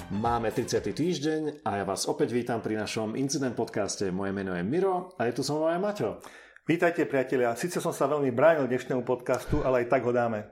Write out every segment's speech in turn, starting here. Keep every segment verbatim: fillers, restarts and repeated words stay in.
Máme tridsiaty týždeň a ja vás opäť vítam pri našom Incident podcaste. Moje meno je Miro a je tu so mnou aj Maťo. Vítajte, priatelia. Sice som sa veľmi bránil dnešnému podcastu, ale aj tak ho dáme.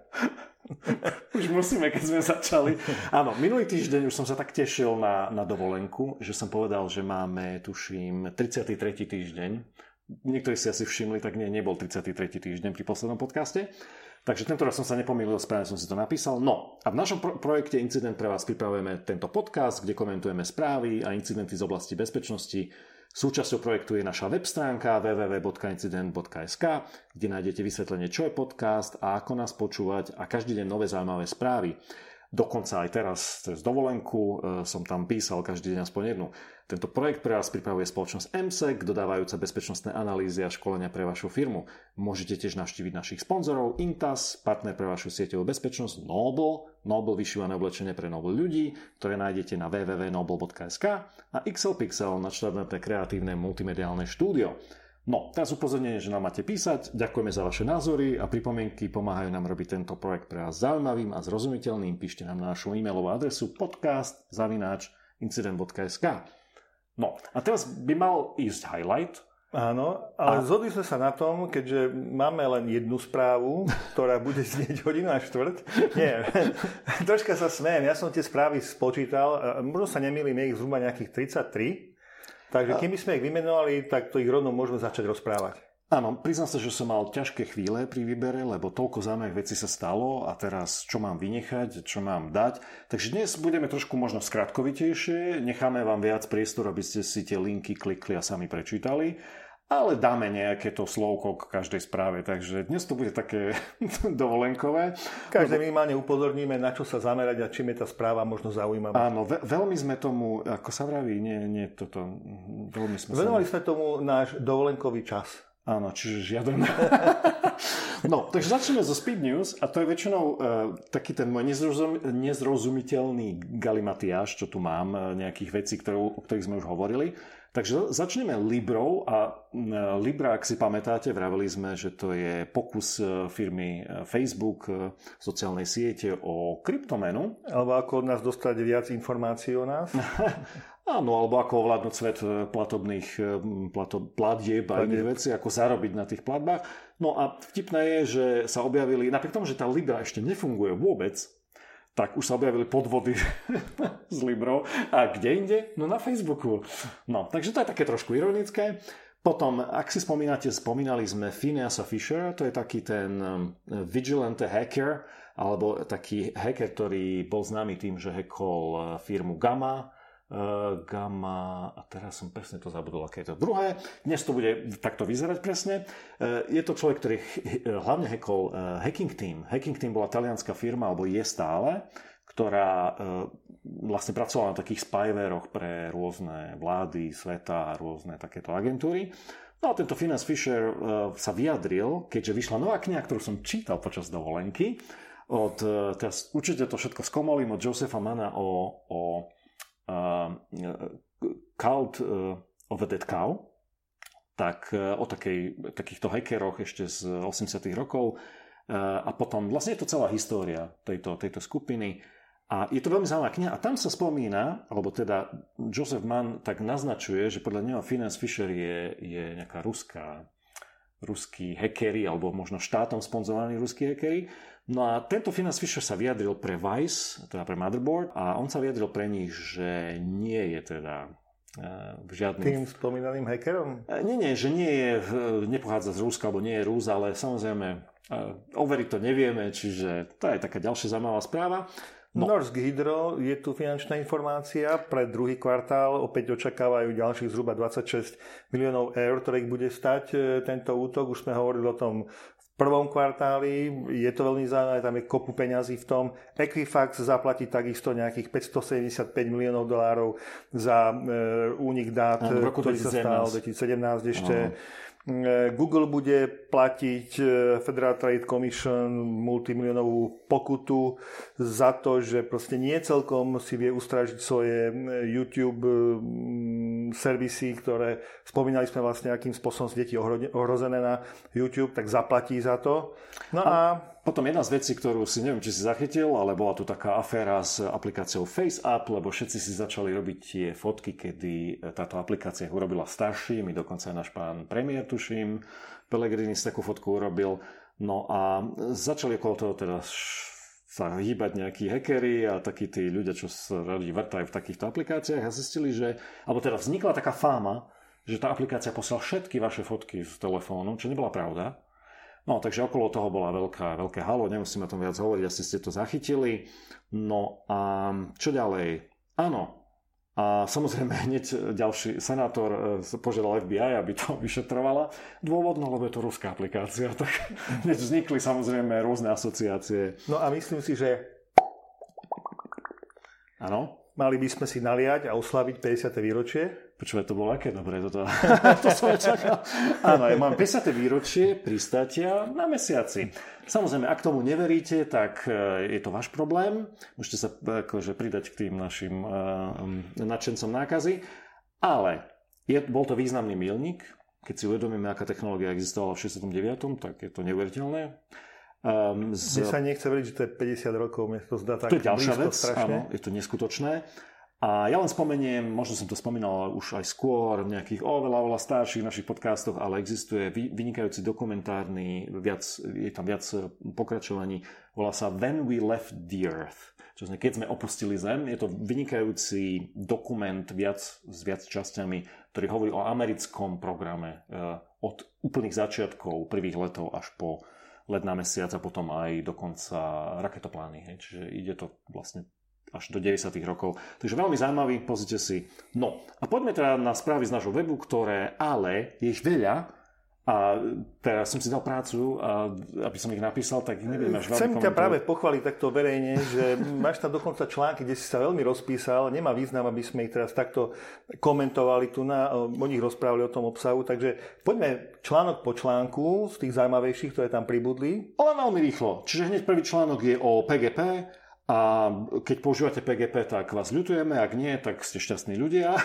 Už musíme, keď sme začali. Áno, minulý týždeň už som sa tak tešil na, na dovolenku, že som povedal, že máme, tuším, tridsiaty tretí týždeň. Niektorí si asi všimli, tak nie, nebol tridsiaty tretí týždeň pri poslednom podcaste. Takže tento raz som sa nepomýlil, správne som si to napísal. No a v našom pro- projekte Incident pre vás pripravujeme tento podcast, kde komentujeme správy a incidenty z oblasti bezpečnosti. Súčasťou projektu je naša web stránka w w w bodka incident bodka es ka, kde nájdete vysvetlenie, čo je podcast a ako nás počúvať a každý deň nové zaujímavé správy. Dokonca aj teraz, cez dovolenku, som tam písal každý deň aspoň jednu. Tento projekt pre vás pripravuje spoločnosť em sek, dodávajúca bezpečnostné analýzy a školenia pre vašu firmu. Môžete tiež navštíviť našich sponzorov Intas, partner pre vašu sieťovú bezpečnosť, Noble, Noble vyšívané oblečenie pre Noble ľudí, ktoré nájdete na w w w bodka noble bodka es ka a Xlpixel, nadštandardné kreatívne multimediálne štúdio. No, teraz upozornenie, že nám máte písať, ďakujeme za vaše názory a pripomienky, pomáhajú nám robiť tento projekt pre vás zaujímavým a zrozumiteľným. Píšte nám na našu e-mailovú adresu podcast zavináč incident bodka es ka. No, a teraz by mal ísť highlight. Áno, ale a... zhodli sme sa na tom, keďže máme len jednu správu, ktorá bude znieť hodinu a štvrť. Nie, troška sa smejem, ja som tie správy spočítal, možno sa nemýlim, je ich zhruba nejakých tridsaťtri. Takže kým by sme ich vymenovali, tak to ich rovno môžeme začať rozprávať. Áno, priznám sa, že som mal ťažké chvíle pri výbere, lebo toľko zaujímavých vecí sa stalo a teraz čo mám vynechať, čo mám dať. Takže dnes budeme trošku možno skratkovitejšie, necháme vám viac priestoru, aby ste si tie linky klikli a sami prečítali. Ale dáme nejaké to slovko k každej správe, takže dnes to bude také dovolenkové. Každé minimálne upozorníme, na čo sa zamerať a čím je tá správa možno zaujímavá. Áno, ve- veľmi sme tomu, ako sa vraví, nie, nie toto, veľmi sme Venovali sa... sme tomu náš dovolenkový čas. Áno, čiže žiaden... No, takže začneme zo Speed News a to je väčšinou uh, taký ten môj nezrozum, nezrozumiteľný galimatiáš, čo tu mám, uh, nejakých vecí, ktoré, o ktorých sme už hovorili. Takže začneme Librou a uh, Libra, ak si pamätáte, vraveli sme, že to je pokus uh, firmy uh, Facebook, uh, sociálnej siete o kryptomenu. Alebo ako od nás dostať viac informácií o nás. Áno, alebo ako ovládnuť svet platobných plato, platieb a iných vecí, ako zarobiť na tých platbách. No a vtipné je, že sa objavili, napriek tomu, že tá Libra ešte nefunguje vôbec, tak už sa objavili podvody s Librou. A kde inde? No na Facebooku. No, takže to je také trošku ironické. Potom, ak si spomínate, spomínali sme Phineasa Fishera, to je taký ten vigilante hacker, alebo taký hacker, ktorý bol známy tým, že hackol firmu Gamma, Uh, Gamma, a teraz som presne to zabudol, aké je to druhé. Dnes to bude takto vyzerať presne. Uh, je to človek, ktorý ch- hlavne hackol uh, Hacking Team. Hacking Team bola talianská firma, alebo je stále, ktorá uh, vlastne pracovala na takých spywareoch pre rôzne vlády sveta a rôzne takéto agentúry. No a tento Phineas Fisher uh, sa vyjadril, keďže vyšla nová kniha, ktorú som čítal počas dovolenky, od, uh, teraz určite to všetko skomolím, od Josepha Manna o, o Uh, Cult uh, of a Dead Cow, tak uh, o takej, takýchto hackeroch ešte z osemdesiatych rokov uh, a potom vlastne je to celá história tejto, tejto skupiny a je to veľmi zaujímavá kniha a tam sa spomína, alebo teda Joseph Mann tak naznačuje, že podľa neho Phineas Fisher je, je nejaká ruská ruskí hackeri, alebo možno štátom sponzorovaní ruskí hackeri. No a tento Phineas Fisher sa vyjadril pre Vice, teda pre Motherboard, a on sa vyjadril pre nich, že nie je teda uh, žiadnym... Tým spomínaným hackerom? Uh, nie, nie, že nie je, uh, nepochádza z Ruska, alebo nie je Rus, ale samozrejme uh, overiť to nevieme, čiže to je taká ďalšia zaujímavá správa. No. Norsk Hydro, je tu finančná informácia, pre druhý kvartál opäť očakávajú ďalších zhruba dvadsaťšesť miliónov eur, ktoré ich bude stať tento útok. Už sme hovorili o tom v prvom kvartáli, je to veľmi zaujímavé, tam je kopu peňazí v tom. Equifax zaplatí takisto nejakých päťstosedemdesiatpäť miliónov dolárov za e, únik dát, ktorý sa stal v dvetisícsedemnásť ešte. No. Google bude platiť Federal Trade Commission multimilionovú pokutu za to, že proste nie celkom si vie ustražiť svoje YouTube servisy, ktoré spomínali sme vlastne, akým spôsobom sú deti ohrozené na YouTube, tak zaplatí za to. No a, a potom jedna z vecí, ktorú si neviem, či si zachytil, ale bola tu taká aféra s aplikáciou FaceApp, lebo všetci si začali robiť tie fotky, kedy táto aplikácia urobila starším, i dokonca aj náš pán premiér, tuším, Pellegrini si takú fotku urobil. No a začali okolo toho teda sa hýbať nejakí hackeri a takí tí ľudia, čo sa radi vrtajú v takýchto aplikáciách a zistili, že, alebo teda vznikla taká fáma, že tá aplikácia poslala všetky vaše fotky z telefónu, čo nebola pravda. No, takže okolo toho bola veľká, veľké halo, nemusím o tom viac hovoriť, asi ste to zachytili. No a čo ďalej? Áno, a samozrejme hneď ďalší senátor požiadal ef bí aj, aby to vyšetrovala. Dôvod, no lebo je to ruská aplikácia, tak hneď vznikli samozrejme rôzne asociácie. No a myslím si, že áno. Mali by sme si naliať a oslaviť päťdesiate výročie. Počúvaj, to bolo aké dobré toto. To som aj čakal. Áno, ja mám päťdesiate výročie pristátia na mesiaci. Samozrejme, ak tomu neveríte, tak je to váš problém. Môžete sa akože pridať k tým našim uh, nadšencom nákazy. Ale je, bol to významný milník. Keď si uvedomíme, aká technológia existovala v šesťdesiatom deviatom, tak je to neuveriteľné. Um, z... Mne sa nechce veriť, že to je päťdesiat rokov, mne to zdá tak to je ďalšia blízko vec, strašne. Áno, je to neskutočné. A ja len spomeniem, možno som to spomínal už aj skôr v nejakých oveľa, oveľa starších našich podcastoch, ale existuje vynikajúci dokumentárny, viac, je tam viac pokračovaní, volá sa When We Left the Earth. Čo sme, keď sme opustili Zem, je to vynikajúci dokument viac, s viac časťami, ktorý hovorí o americkom programe od úplných začiatkov, prvých letov až po let na mesiac a potom aj dokonca raketoplány. Hej. Čiže ide to vlastne až do deväťdesiatych rokov. Takže veľmi zaujímavý, pozrite si. No a poďme teda na správy z nášho webu, ktoré ale je ich veľa a teraz som si dal prácu, a aby som ich napísal, tak neviem až veľmi Chcem komentovať. ťa práve pochváliť takto verejne, že máš tam dokonca články, kde si sa veľmi rozpísal. Nemá význam, aby sme ich teraz takto komentovali tu na, o nich rozprávali o tom obsahu. Takže poďme článok po článku z tých zaujímavejších, ktoré tam pribudli. Ale veľmi rýchlo. Čiže hneď prvý článok je o pé gé pé. A keď používate pé gé pé, tak vás ľutujeme, ak nie, tak ste šťastní ľudia.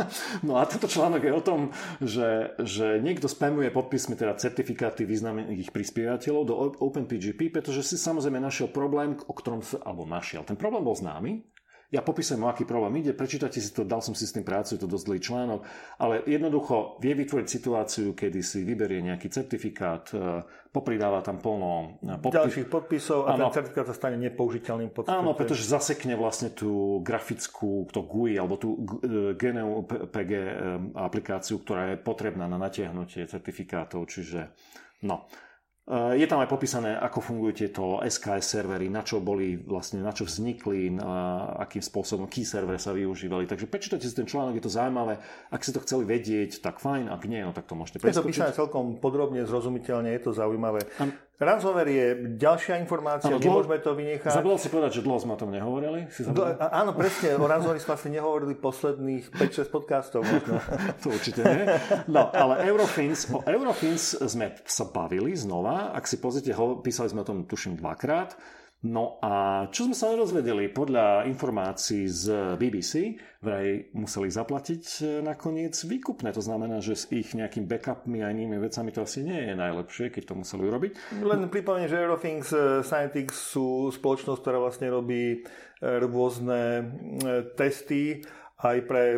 No a tento článok je o tom, že, že niekto spamuje podpismi, teda certifikáty významných prispievateľov do OpenPGP, pretože si samozrejme našiel problém, o ktorom sa, alebo našiel. Ten problém bol známy. Ja popisujem, o aký problém ide, prečítate si to, dal som si s tým prácu, je to dosť dlhý článok, ale jednoducho vie vytvoriť situáciu, kedy si vyberie nejaký certifikát, popridáva tam plno podpis... ďalších podpisov a ano. Ten certifikát sa stane nepoužiteľným podpisom. Áno, pretože zasekne vlastne tú grafickú, to gú í, alebo tú gé en u pé gé aplikáciu, ktorá je potrebná na natiahnutie certifikátov, čiže no... Je tam aj popísané, ako fungujú tieto es ká es servery, na čo boli vlastne, na čo vznikli, na akým spôsobom key servery sa využívali. Takže prečítajte si ten článok, je to zaujímavé. Ak ste to chceli vedieť, tak fajn, ak nie, no tak to môžete preskočiť. Je to písané celkom podrobne, zrozumiteľne, je to zaujímavé. Am... Ransomware je ďalšia informácia, ano, nemôžeme to vynechať. Zabudol si povedať, že dlho sme o tom nehovorili? Si Dl- áno, presne, o Ransomware sme vlastne nehovorili posledných päť šesť podcastov možno. To určite nie. No, ale Eurofins, o Eurofins sme sa bavili znova, ak si pozrite, písali sme o tom tuším dvakrát. No a čo sme sa nedozvedeli? Podľa informácií z bé bé cé vraj museli zaplatiť nakoniec výkupné. To znamená, že s ich nejakým backupmi a inými vecami to asi nie je najlepšie, keď to museli urobiť. Len pripomeniem, že Eurofins Scientix sú spoločnosť, ktorá vlastne robí rôzne testy aj pre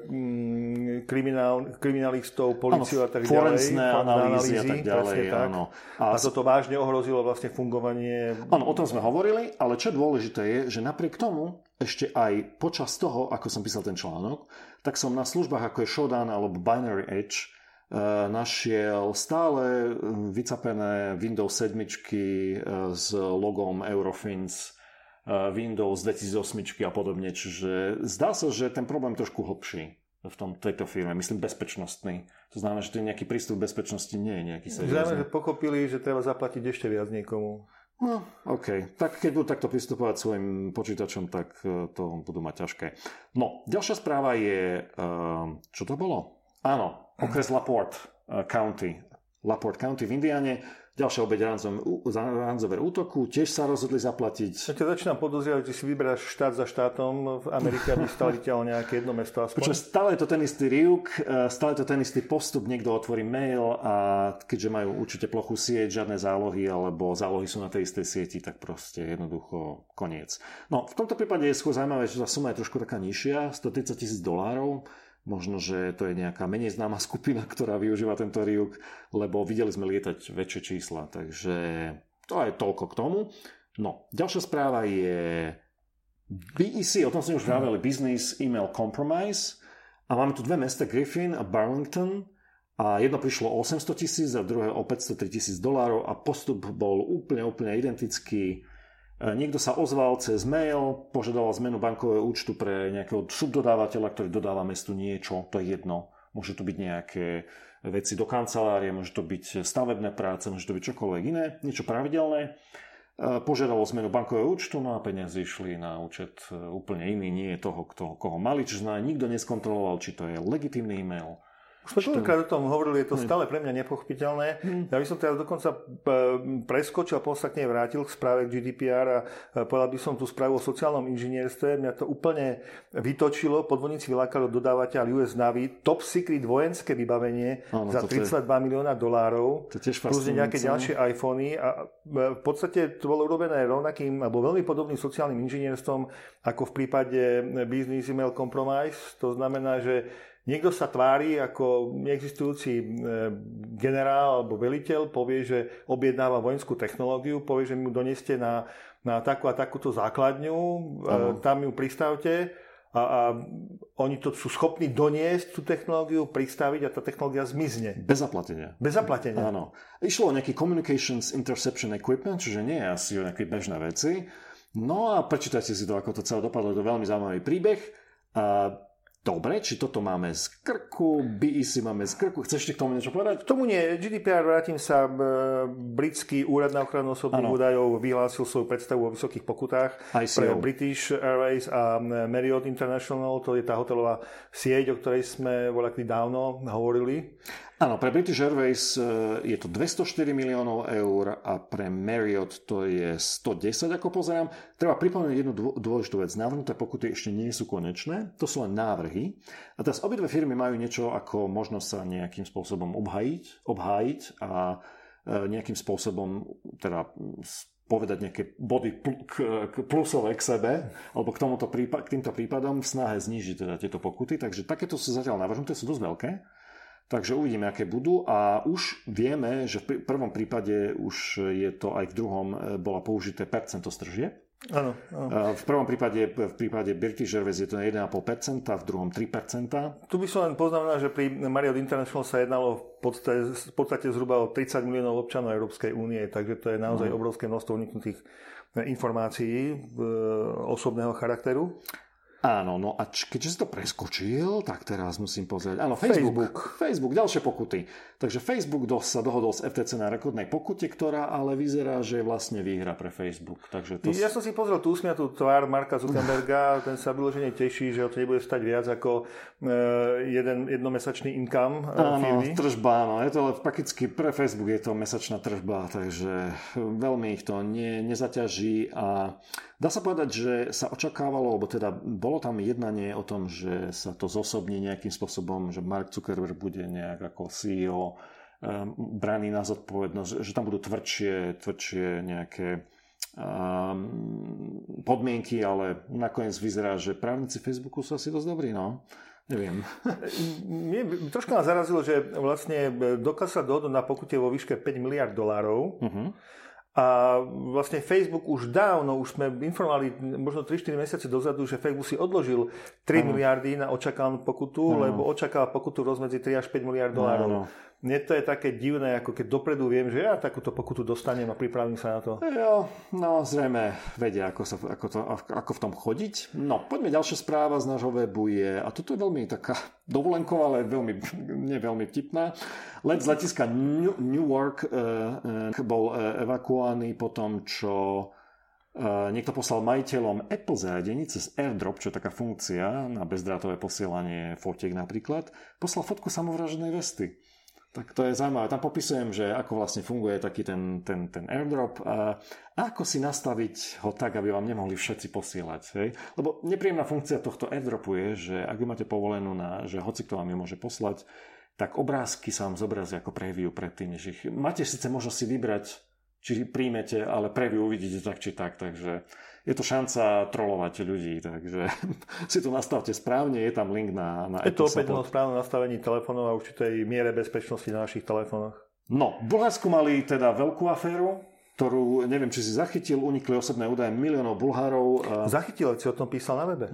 kriminál, kriminalistov, políciu a tak ďalej. Forenzné analýzy a tak ďalej. Tak. Áno. A, a toto vážne ohrozilo vlastne fungovanie... Áno, o tom sme hovorili, ale čo dôležité je, že napriek tomu, ešte aj počas toho, ako som písal ten článok, tak som na službách ako je Shodan alebo Binary Edge našiel stále vycapené Windows sedem s logom Eurofins, Windows dvetisícosem a podobne. Čiže zdá sa, že ten problém trošku hlbší v tom, tejto firme. Myslím bezpečnostný. To znamená, že ten nejaký prístup bezpečnosti nie je nejaký seriózny. Znamená, že pochopili, že treba zaplatiť ešte viac niekomu. No, OK. Tak keď budú takto pristupovať svojim počítačom, tak to budú mať ťažké. No, ďalšia správa je... Čo to bolo? Áno, okres LaPorte County. LaPorte County v Indiane. ďalšia obeť ransomware útoku, tiež sa rozhodli zaplatiť. Ja ťa začínam podozrievať, že si vyberáš štát za štátom v Amerike, aby stali ťa o nejaké jedno mesto aspoň. Počuť, stále je to ten istý riuk, stále je to ten istý postup, niekto otvorí mail a keďže majú určite plochú sieť, žiadne zálohy alebo zálohy sú na tej istej sieti, tak proste jednoducho koniec. No, v tomto prípade je skôr zaujímavé, že tá suma je trošku taká nižšia, stotridsať tisíc dolárov. Možno, že to je nejaká menej známa skupina, ktorá využíva tento riuk, lebo videli sme lietať väčšie čísla, takže to je toľko k tomu. No, ďalšia správa je bé é cé, o tom sme už vraveli, Business Email Compromise, a máme tu dve mesta, Griffin a Burlington, a jedno prišlo o osemsto tisíc a druhé o päťstotri tisíc dolárov a postup bol úplne, úplne identický. Niekto sa ozval cez mail, požiadal zmenu bankového účtu pre nejakého subdodávateľa, ktorý dodáva mestu niečo, to je jedno. Môže to byť nejaké veci do kancelárie, môže to byť stavebné práce, môže to byť čokoľvek iné, niečo pravidelné. Požiadalo zmenu bankového účtu, no a peniaze išli na účet úplne iný, nie toho, kto, koho mali. Čiže nikto neskontroloval, či to je legitímny e-mail. Už sme toľkokrát o tom hovorili, je to stále pre mňa nepochopiteľné. Hmm. Ja by som teraz dokonca preskočil a potom sa k nej vrátil k správe k gé dé pé er a povedal by som tú správu o sociálnom inžinierstve. Mňa to úplne vytočilo. Podvodníci vylákali od dodávateľa ú es Navy top secret vojenské vybavenie ano, za tridsaťdva je... milióna dolárov. Plus nejaké ďalšie iPhony. A v podstate to bolo urobené rovnakým alebo veľmi podobným sociálnym inžinierstvom ako v prípade Business Email Compromise. To znamená, že niekto sa tvári ako neexistujúci generál alebo veliteľ, povie, že objednáva vojenskú technológiu, povie, že mu doneste na, na takú a takúto základňu, uh-huh. tam ju pristavte a, a oni to sú schopní doniesť tú technológiu, pristaviť a tá technológia zmizne. Bez zaplatenia. Bez zaplatenia. Áno. Išlo o nejaký Communications Interception Equipment, čiže nie je asi o nejaké bežné veci. No a prečítajte si to, ako to celé dopadlo, to je veľmi zaujímavý príbeh. A dobre, či toto máme z krku, bé é cé máme z krku. Chceš ešte k tomu niečo povedať? K tomu nie. gé dé pé er, vrátim sa, britský úrad na ochranu osobných údajov vyhlásil svoju predstavu o vysokých pokutách pre British Airways a Marriott International, to je tá hotelová sieť, o ktorej sme voľaký dávno hovorili. Áno, pre British Airways je to dvestoštyri miliónov eur a pre Marriott to je stodesať, ako pozerám. Treba pripomenúť jednu dôležitú vec. Navrhnuté pokuty ešte nie sú konečné, to sú len návrhy. A teraz obidve firmy majú niečo ako možnosť sa nejakým spôsobom obhájiť, obhájiť a nejakým spôsobom teda povedať nejaké body plusové k sebe, alebo k, tomuto prípad, k týmto prípadom v snahe znížiť teda tieto pokuty. Takže takéto sú zatiaľ navrhnuté, sú dosť veľké. Takže uvidíme, aké budú a už vieme, že v prvom prípade už je to aj v druhom bola použité percento z tržieb. Áno, áno. V prvom prípade, v prípade British Airways je to jeden celá päť percenta, v druhom tri percentá. Tu by som len poznamenal, že pri Marriott International sa jednalo v podstate, v podstate zhruba o tridsať miliónov občanov Európskej únie, takže to je naozaj no. obrovské množstvo uniknutých informácií osobného charakteru. Áno, no a č- keďže si to preskočil, tak teraz musím pozrieť. Áno, Facebook. Facebook, Facebook ďalšie pokuty. Takže Facebook do, sa dohodol s ef té cé na rekordnej pokute, ktorá ale vyzerá, že je vlastne výhra pre Facebook. Takže to... Ja som si pozrel tú usmiatú tvár Marka Zuckerberga, ten sa vyložene teší, že ho to nebude stať viac ako e, jeden jednomesačný income e, áno, firmy. Tržba, áno. Je to prakticky pre Facebook je to mesačná tržba, takže veľmi ich to ne, nezaťaží a dá sa povedať, že sa očakávalo, alebo teda bolo tam jednanie o tom, že sa to zosobní nejakým spôsobom, že Mark Zuckerberg bude nejak ako sí í ó um, braný na zodpovednosť, že tam budú tvrdšie, tvrdšie nejaké um, podmienky, ale nakoniec vyzerá, že právnici Facebooku sú asi dosť dobrí, no. Neviem. Mne troška nás zarazilo, že vlastne dokázal dohodnúť na pokute vo výške päť miliárd dolárov. Uh-huh. A vlastne Facebook už dávno, už sme informovali možno tri štyri mesiace dozadu, že Facebook si odložil tri ano. miliardy na očakávanú pokutu, ano. lebo očakáva pokutu rozmedzi tri až päť miliárd dolárov. Mne to je také divné, ako keď dopredu viem, že ja takúto pokutu dostanem a pripravím sa na to. Jo, no zrejme vedia, ako, sa, ako, to, ako v tom chodiť. No, poďme, ďalšia správa z nášho webu je, a toto je veľmi taká dovolenková, ale veľmi, nie veľmi vtipná. Let z letiska New, Newark uh, uh, bol uh, evakuovaný po tom, čo Uh, niekto poslal majiteľom Apple zariadení cez AirDrop, čo je taká funkcia na bezdrátové posielanie fotiek napríklad, poslal fotku samovraženej vesty. Tak to je zaujímavé. Tam popisujem, že ako vlastne funguje taký ten, ten, ten airdrop a ako si nastaviť ho tak, aby vám nemohli všetci posielať. Hej? Lebo nepríjemná funkcia tohto airdropu je, že ak vy máte povolenú na, že hoci kto vám ju môže poslať, tak obrázky sa vám zobrazia ako preview predtým, než ich... Máte síce možnosť si vybrať, či príjmete, ale preview uvidíte tak, či tak, takže je to šanca trolovať ľudí, takže si to nastavte správne, je tam link na, na je to opäť o správnom nastavení telefónov a určitej miere bezpečnosti na našich telefónoch. No, v Bulharsku mali teda veľkú aféru, ktorú, neviem, či si zachytil, unikli osobné údaje miliónov Bulhárov. Zachytil, si o tom písal na webe.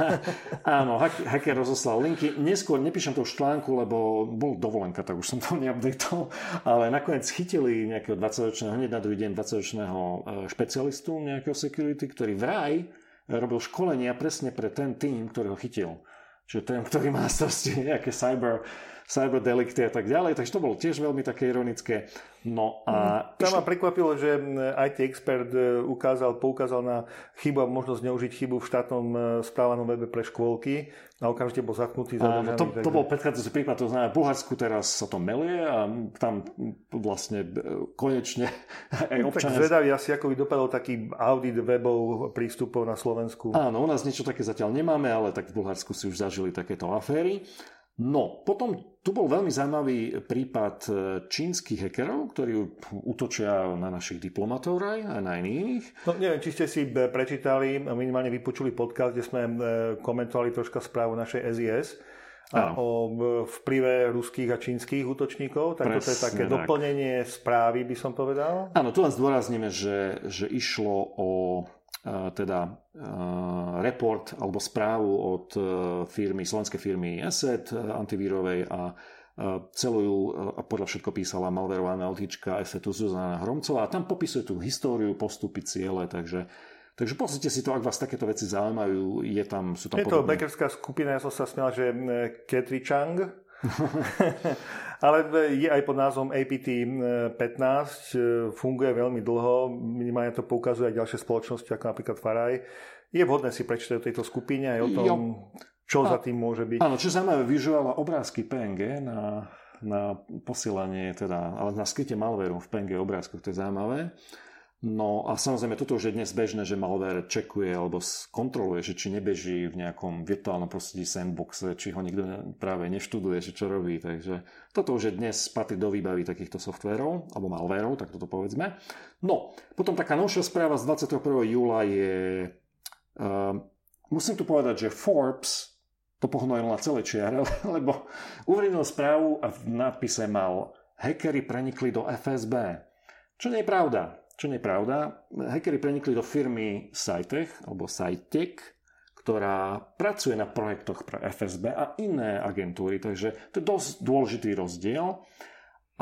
Áno, hacker rozoslal linky. Neskôr nepíšem to v článku, lebo bol dovolenka, tak už som to neupdateol, ale nakoniec chytili nejakého dvadsaťročného, hneď na druhý deň dvadsaťročného špecialistu, nejakého security, ktorý vraj robil školenia presne pre ten tým, ktorý ho chytil. Čiže ten, ktorý má starosti nejaké cyber, cyber delikty a tak ďalej. Takže to bolo tiež veľmi také ironické. No a... Tam ma prekvapilo, že í té expert ukázal, poukázal na chybu a možnosť zneužiť chybu v štátnom správanom webe pre škôlky a okamžite bol zatknutý. Áno, to, to bol predchádzajúci prípad, to znamená, v Bulharsku teraz sa to melie a tam vlastne konečne aj občania... Tak zvedavý asi, ako by dopadol taký audit webov prístupov na Slovensku. Áno, u nás niečo také zatiaľ nemáme, ale tak v Bulharsku si už zažili takéto aféry. No, potom tu bol veľmi zaujímavý prípad čínskych hackerov, ktorí útočia na našich diplomatov aj a na iných. No, neviem, či ste si prečítali, minimálne vypočuli podcast, kde sme komentovali troška správu našej es í es a o vplyve ruských a čínskych útočníkov. Tak toto je také tak. Doplnenie správy, by som povedal. Áno, tu len zdôrazníme, že, že išlo o teda report alebo správu od firmy, slovenskej firmy Asset antivírovej a celú ju podľa všetko písala malverová analytička Assetu Zuzana Hromcová a tam popisuje tú históriu, postupy, ciele, takže Takže pozrite si to, ak vás takéto veci zaujímajú, je tam, sú tam je to backerská skupina, ja som sa smial, že Ketri Chang, ale je aj pod názvom á pé té pätnásť, funguje veľmi dlho, minimálne to poukazuje aj ďalšie spoločnosti, ako napríklad Faraj. Je vhodné si prečítať o tejto skupine aj o tom, jo. čo a, za tým môže byť. Áno, čo zaujímavé, využívala obrázky pé en gé na, na posielanie, teda, ale na skrytie malvéru v pé en gé obrázkoch, to je zaujímavé. No a samozrejme, toto už je dnes bežné, že malware čekuje alebo kontroluje, že či nebeží v nejakom virtuálnom prostredí sandboxe, či ho nikto práve neštuduje, že čo robí. Takže toto už je dnes patrí do výbavy takýchto softverov alebo malwareov, tak toto povedzme. No, potom taká novšia správa z dvadsiateho prvého júla je... Uh, musím tu povedať, že Forbes to pohnojil na celé čiare, lebo uverejnil správu a v nadpise mal hackeri prenikli do ef es bé. Čo nie je pravda. Čo nie je pravda, hackeri prenikli do firmy Cytech, alebo Cytech, ktorá pracuje na projektoch pre ef es bé a iné agentúry, takže to je dosť dôležitý rozdiel. A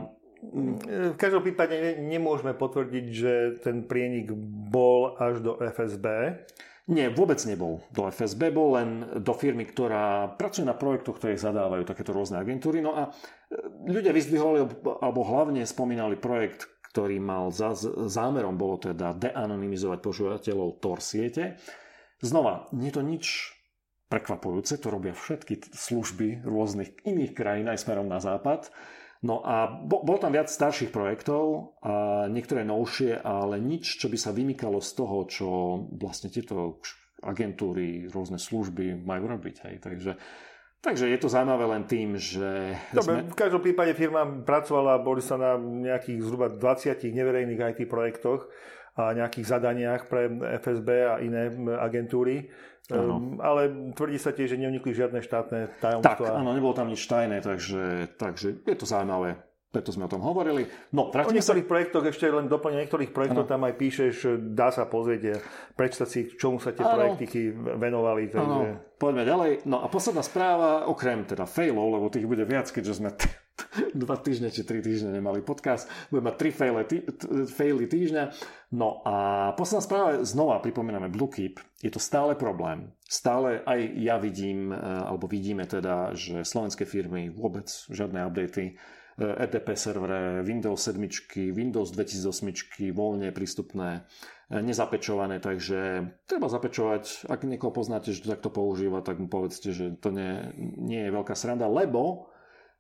v každom prípade nemôžeme potvrdiť, že ten prienik bol až do ef es bé. Nie, vôbec nebol do ef es bé, bol len do firmy, ktorá pracuje na projektoch, ktoré zadávajú takéto rôzne agentúry. No a ľudia vyzdvihovali, alebo hlavne spomínali projekt, ktorý mal za zámerom, bolo teda deanonymizovať používateľov Tor siete. Znova, nie je to nič prekvapujúce, to robia všetky služby rôznych iných krajín aj smerom na západ. No a bol, bol tam viac starších projektov, a niektoré novšie, ale nič, čo by sa vymykalo z toho, čo vlastne tieto agentúry, rôzne služby majú robiť. Hej. Takže Takže je to zaujímavé len tým, že... Dobre, sme... v každom prípade firma pracovala, boli sa na nejakých zhruba dvadsiatich neverejných í té projektoch a nejakých zadaniach pre ef es bé a iné agentúry. Um, ale tvrdí sa tiež, že neunikli žiadne štátne tajomstvá. Tak, áno, nebolo tam nič tajné, takže, takže je to zaujímavé. Preto sme o tom hovorili. No, o niektorých sa... projektoch, ešte len doplne niektorých projektov, ano. Tam aj píšeš, dá sa pozrieť, prečítať si, čomu sa tie ano. projektiky venovali. Takže... Poďme ďalej. No a posledná správa, okrem teda failov, lebo tých bude viac, keďže sme t- t- dva týždne či tri týždne nemali podcast, budeme mať tri faily, tý- t- faily týždňa. No a posledná správa, znova pripomíname Bluekeep, je to stále problém. Stále aj ja vidím, alebo vidíme teda, že slovenské firmy vôbec žiadne updaty é té pé servere, Windows sedem, Windows dvetisícosem voľne prístupné, nezapečované, takže treba zapečovať. Ak niekoho poznáte, že to takto používa, tak mu povedzte, že to nie, nie je veľká sranda, lebo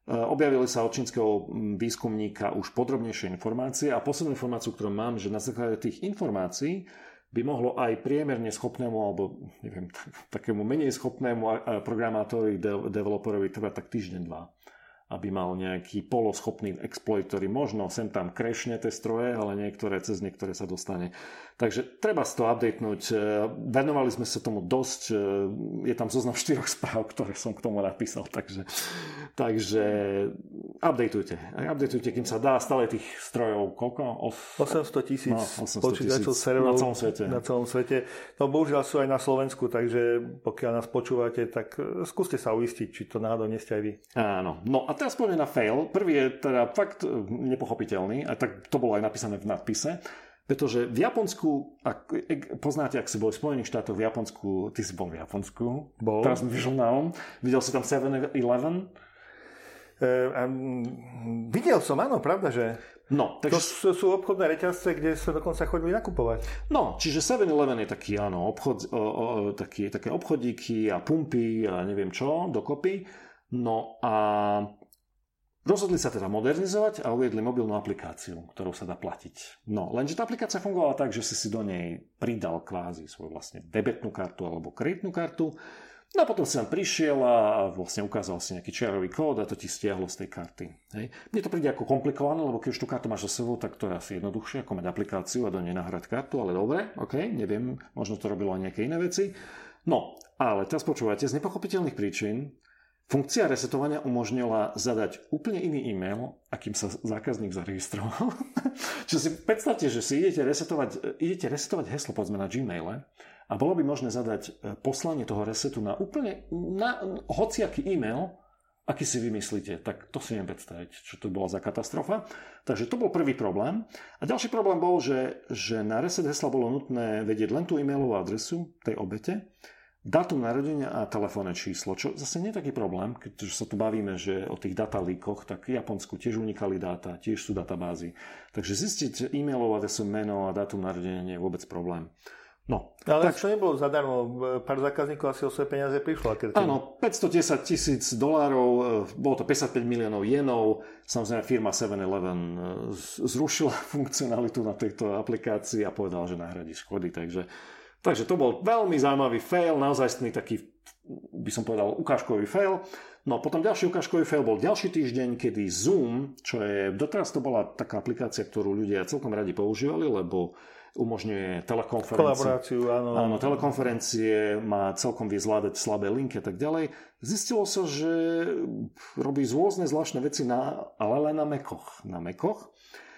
Objavili sa od čínskeho výskumníka už podrobnejšie informácie a poslednú informáciu, ktorú mám, že na základe tých informácií by mohlo aj priemerne schopnému alebo neviem, takému menej schopnému programátorovi, developerovi trvať tak týždeň, dva. Aby mal nejaký poloschopný exploit, ktorý možno sem tam crashne tie stroje, ale niektoré, cez niektoré sa dostane. Takže treba si to updatenúť. Venovali sme sa tomu dosť. Je tam zoznam štyroch správ, ktoré som k tomu napísal. Takže, takže updateujte. Updateujte, kým sa dá. Stále tých strojov koľko? osemsto tisíc no, počítačov serverov na celom svete. Na celom svete. No bohužiaľ sú aj na Slovensku, takže pokiaľ nás počúvate, tak skúste sa uistiť, či to náhodou nie ste aj vy. Áno. No a teraz poďme na fail. Prvý je teda fakt nepochopiteľný, a tak to bolo aj napísané v nadpise, pretože v Japonsku, ak poznáte, ak si bol v Spojených štátoch, v Japonsku, ty si bol v Japonsku, bol. Teraz mi vyšiel na um, videl si tam seven eleven? Uh, um, videl som, áno, pravda, že... No, takže... To sú obchodné reťazce, kde sa dokonca chodili nakupovať. No, čiže seven eleven je taký, áno, obchod, o, o, taký, také obchodíky a pumpy a neviem čo, dokopy. No a rozhodli sa teda modernizovať a uviedli mobilnú aplikáciu, ktorou sa dá platiť. No, lenže tá aplikácia fungovala tak, že si si do nej pridal kvázi svoju vlastne debetnú kartu alebo kreditnú kartu. No a potom si tam prišiel a vlastne ukázal si nejaký čiarový kód a to ti stiahlo z tej karty. Hej. Mne to príde ako komplikované, lebo keď už tú kartu máš za sebou, tak to je asi jednoduchšie, ako mať aplikáciu a do nej nahrať kartu, ale dobre, ok, neviem, možno to robilo aj nejaké iné veci. No, ale teraz počúvajte, z nepochopiteľných príčin funkcia resetovania umožnila zadať úplne iný e-mail, akým sa zákazník zaregistroval. Čiže si predstavte, že si idete resetovať, idete resetovať heslo, povedzme na Gmaile, a bolo by možné zadať poslanie toho resetu na úplne na hociaký e-mail, aký si vymyslíte. Tak to si neviem predstaviť, čo to bola za katastrofa. Takže to bol prvý problém. A ďalší problém bol, že, že na reset hesla bolo nutné vedieť len tú e-mailovú adresu tej obete, dátum narodenia a telefónne číslo, čo zase nie je taký problém, keďže sa tu bavíme, že o tých datalíkoch, tak v Japonsku tiež unikali dáta, tiež sú databázy. Takže zistiť e-mailovú adresu, meno a dátum narodenia nie je vôbec problém. No, ale tak, čo nebolo zadarmo, pár zákazníkov asi o svoje peniaze prišlo. Keď... Áno, päťstodesať tisíc dolárov, bolo to päťdesiatpäť miliónov jenov, samozrejme firma seven eleven zrušila funkcionalitu na tejto aplikácii a povedala, že nahradí škody, takže Takže to bol veľmi zaujímavý fail, naozajstný taký, by som povedal, ukážkový fail. No a potom ďalší ukážkový fail bol ďalší týždeň, kedy Zoom, čo je, doteraz to bola taká aplikácia, ktorú ľudia celkom radi používali, lebo umožňuje telekonferencie. Kolaboráciu, áno. Áno, telekonferencie, má celkom vie zvládať slabé linky a tak ďalej. Zistilo sa, že robí rôzne zvláštne veci, na, ale len na Macoch. Na Macoch.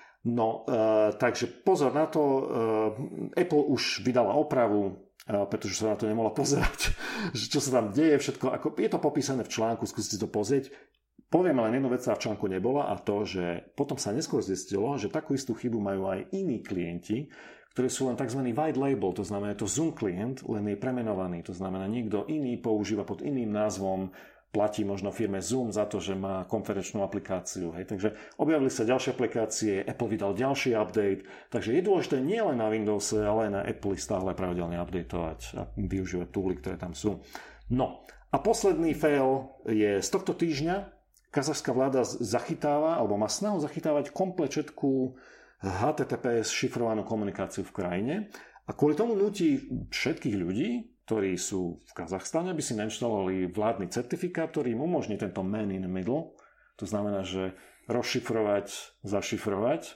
No, e, takže pozor na to, e, Apple už vydala opravu, e, pretože sa na to nemohla pozerať, že čo sa tam deje, všetko, ako, je to popísané v článku, skúste to pozrieť. Poviem len jednu vec, ktorá v článku nebola, a to, že potom sa neskôr zistilo, že takú istú chybu majú aj iní klienti, ktorí sú len tzv. White label, to znamená, to Zoom klient, len je premenovaný, to znamená, niekto iný používa pod iným názvom, platí možno firme Zoom za to, že má konferenčnú aplikáciu. Hej. Takže objavili sa ďalšie aplikácie, Apple vydal ďalší update, takže je dôležité nie len na Windowse, ale aj na Apple stále pravidelne updateovať a využívať tooly, ktoré tam sú. No a posledný fail je z tohto týždňa. Kazachská vláda zachytáva, alebo má snahu zachytávať komplet všetku há té té pé es šifrovanú komunikáciu v krajine a kvôli tomu nutí všetkých ľudí, ktorí sú v Kazachstane, aby si nainštalovali vládny certifikát, ktorý im umožní tento man in the middle. To znamená, že rozšifrovať, zašifrovať.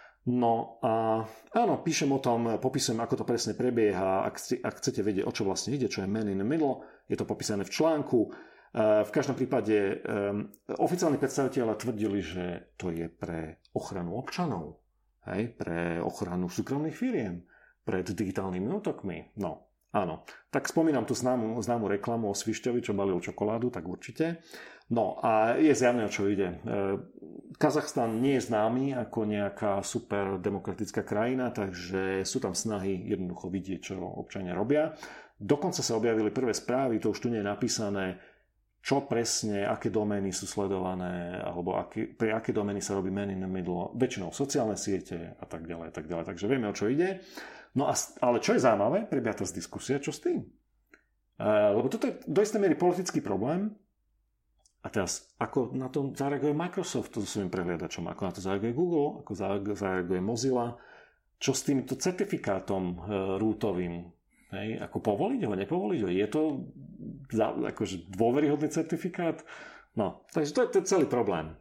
No a áno, píšem o tom, popisujem, ako to presne prebieha. Ak, ak chcete vedieť, o čo vlastne ide, čo je man in the middle, je to popísané v článku. V každom prípade um, oficiálni predstavitelia tvrdili, že to je pre ochranu občanov, hej, pre ochranu súkromných firiem, pred digitálnymi útokmi. No, áno. Tak spomínam tú známu, známu reklamu o Svišťovi, čo balil čokoládu, tak určite. No a je zjavné, o čo ide. Kazachstan nie je známy ako nejaká super demokratická krajina, takže sú tam snahy jednoducho vidieť, čo občania robia. Dokonca sa objavili prvé správy, to už tu nie je napísané, čo presne, aké domény sú sledované, alebo aké, pre aké domény sa robí man in the middle, väčšinou sociálne siete a tak ďalej, a tak ďalej. Takže vieme, o čo ide. No a, ale čo je zaujímavé, prebieha tá diskusia, čo s tým? Uh, lebo toto je do istej miery politický problém, A teraz, ako na to zareaguje Microsoft so svojím prehliadačom, ako na to zareaguje Google, ako zareaguje Mozilla, čo s týmto certifikátom rootovým, hej, ako povoliť ho, nepovoliť ho, je to za, akože dôveryhodný certifikát? No, takže to je, to je celý problém.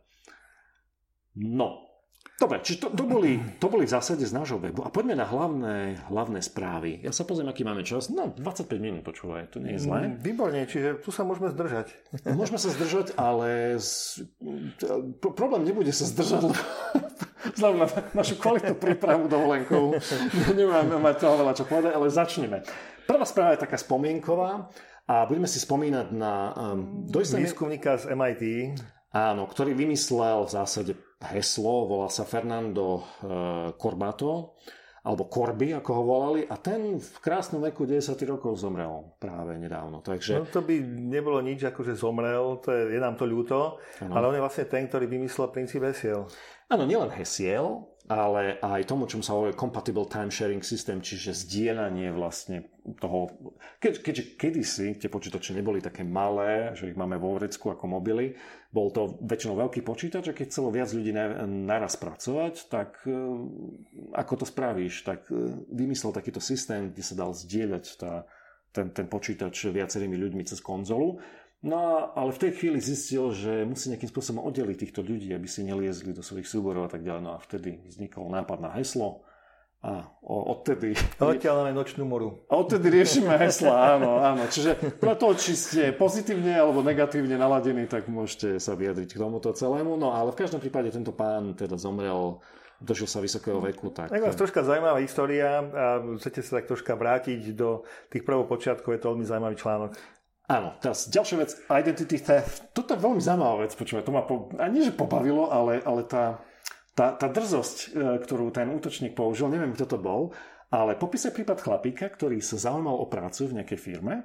No, dobre, čiže to, to, boli, to boli v zásade z nášho webu. A poďme na hlavné, hlavné správy. Ja sa pozriem, aký máme čas. No, dvadsaťpäť minút, počúvaj, to nie je zlé. Výborne, čiže tu sa môžeme zdržať. Môžeme sa zdržať, ale z... problém nebude sa zdržať, lebo vzhľadom na našu kvalitnú prípravu dovolenkou nemáme mať toho veľa čo povedať, ale začneme. Prvá správa je taká spomienková a budeme si spomínať na... Um, výskumníka z em í té. Áno, ktorý vymyslel v zásade heslo, volal sa Fernando uh, Corbato, alebo Corby, ako ho volali, a ten v krásnom veku desať rokov zomrel práve nedávno. Takže... No to by nebolo nič, akože zomrel, to je, je nám to ľúto, ano. Ale on je vlastne ten, ktorý vymyslel princíp hesiel. Áno, nielen hesiel, ale aj tomu, čomu sa hovorí compatible time sharing system, čiže zdieľanie vlastne toho... Keď, keďže kedysi tie počítače neboli také malé, že ich máme vo vrecku ako mobily, bol to väčšinou veľký počítač a keď chcelo viac ľudí naraz pracovať, tak ako to spravíš? Tak vymyslel takýto systém, kde sa dal zdieľať tá, ten, ten počítač viacerými ľuďmi cez konzolu. No, ale v tej chvíli zistil, že musí nejakým spôsobom oddeliť týchto ľudí, aby si neliezli do svojich súborov a tak ďalej. No a vtedy vznikol nápad na heslo a odtedy... Odtiaľ máme nočnú moru. A odtedy riešime hesla, áno, áno. Čiže preto, či ste pozitívne alebo negatívne naladení, tak môžete sa vyjadriť k tomuto celému. No ale v každom prípade tento pán teda zomrel, dožil sa vysokého veku. Tak... Tak vás troška zaujímavá história a chcete sa tak troška vrátiť do tých prvopočiatkov, je to veľmi zaujímavý článok. Áno, teraz ďalšia vec, identity theft. Toto je veľmi zaujímavá vec, počúvaj, to ma po, ani že pobavilo, ale, ale tá, tá, tá drzosť, ktorú ten útočník použil, neviem, kto to bol, ale popísaj prípad chlapíka, ktorý sa zaujímal o prácu v nejakej firme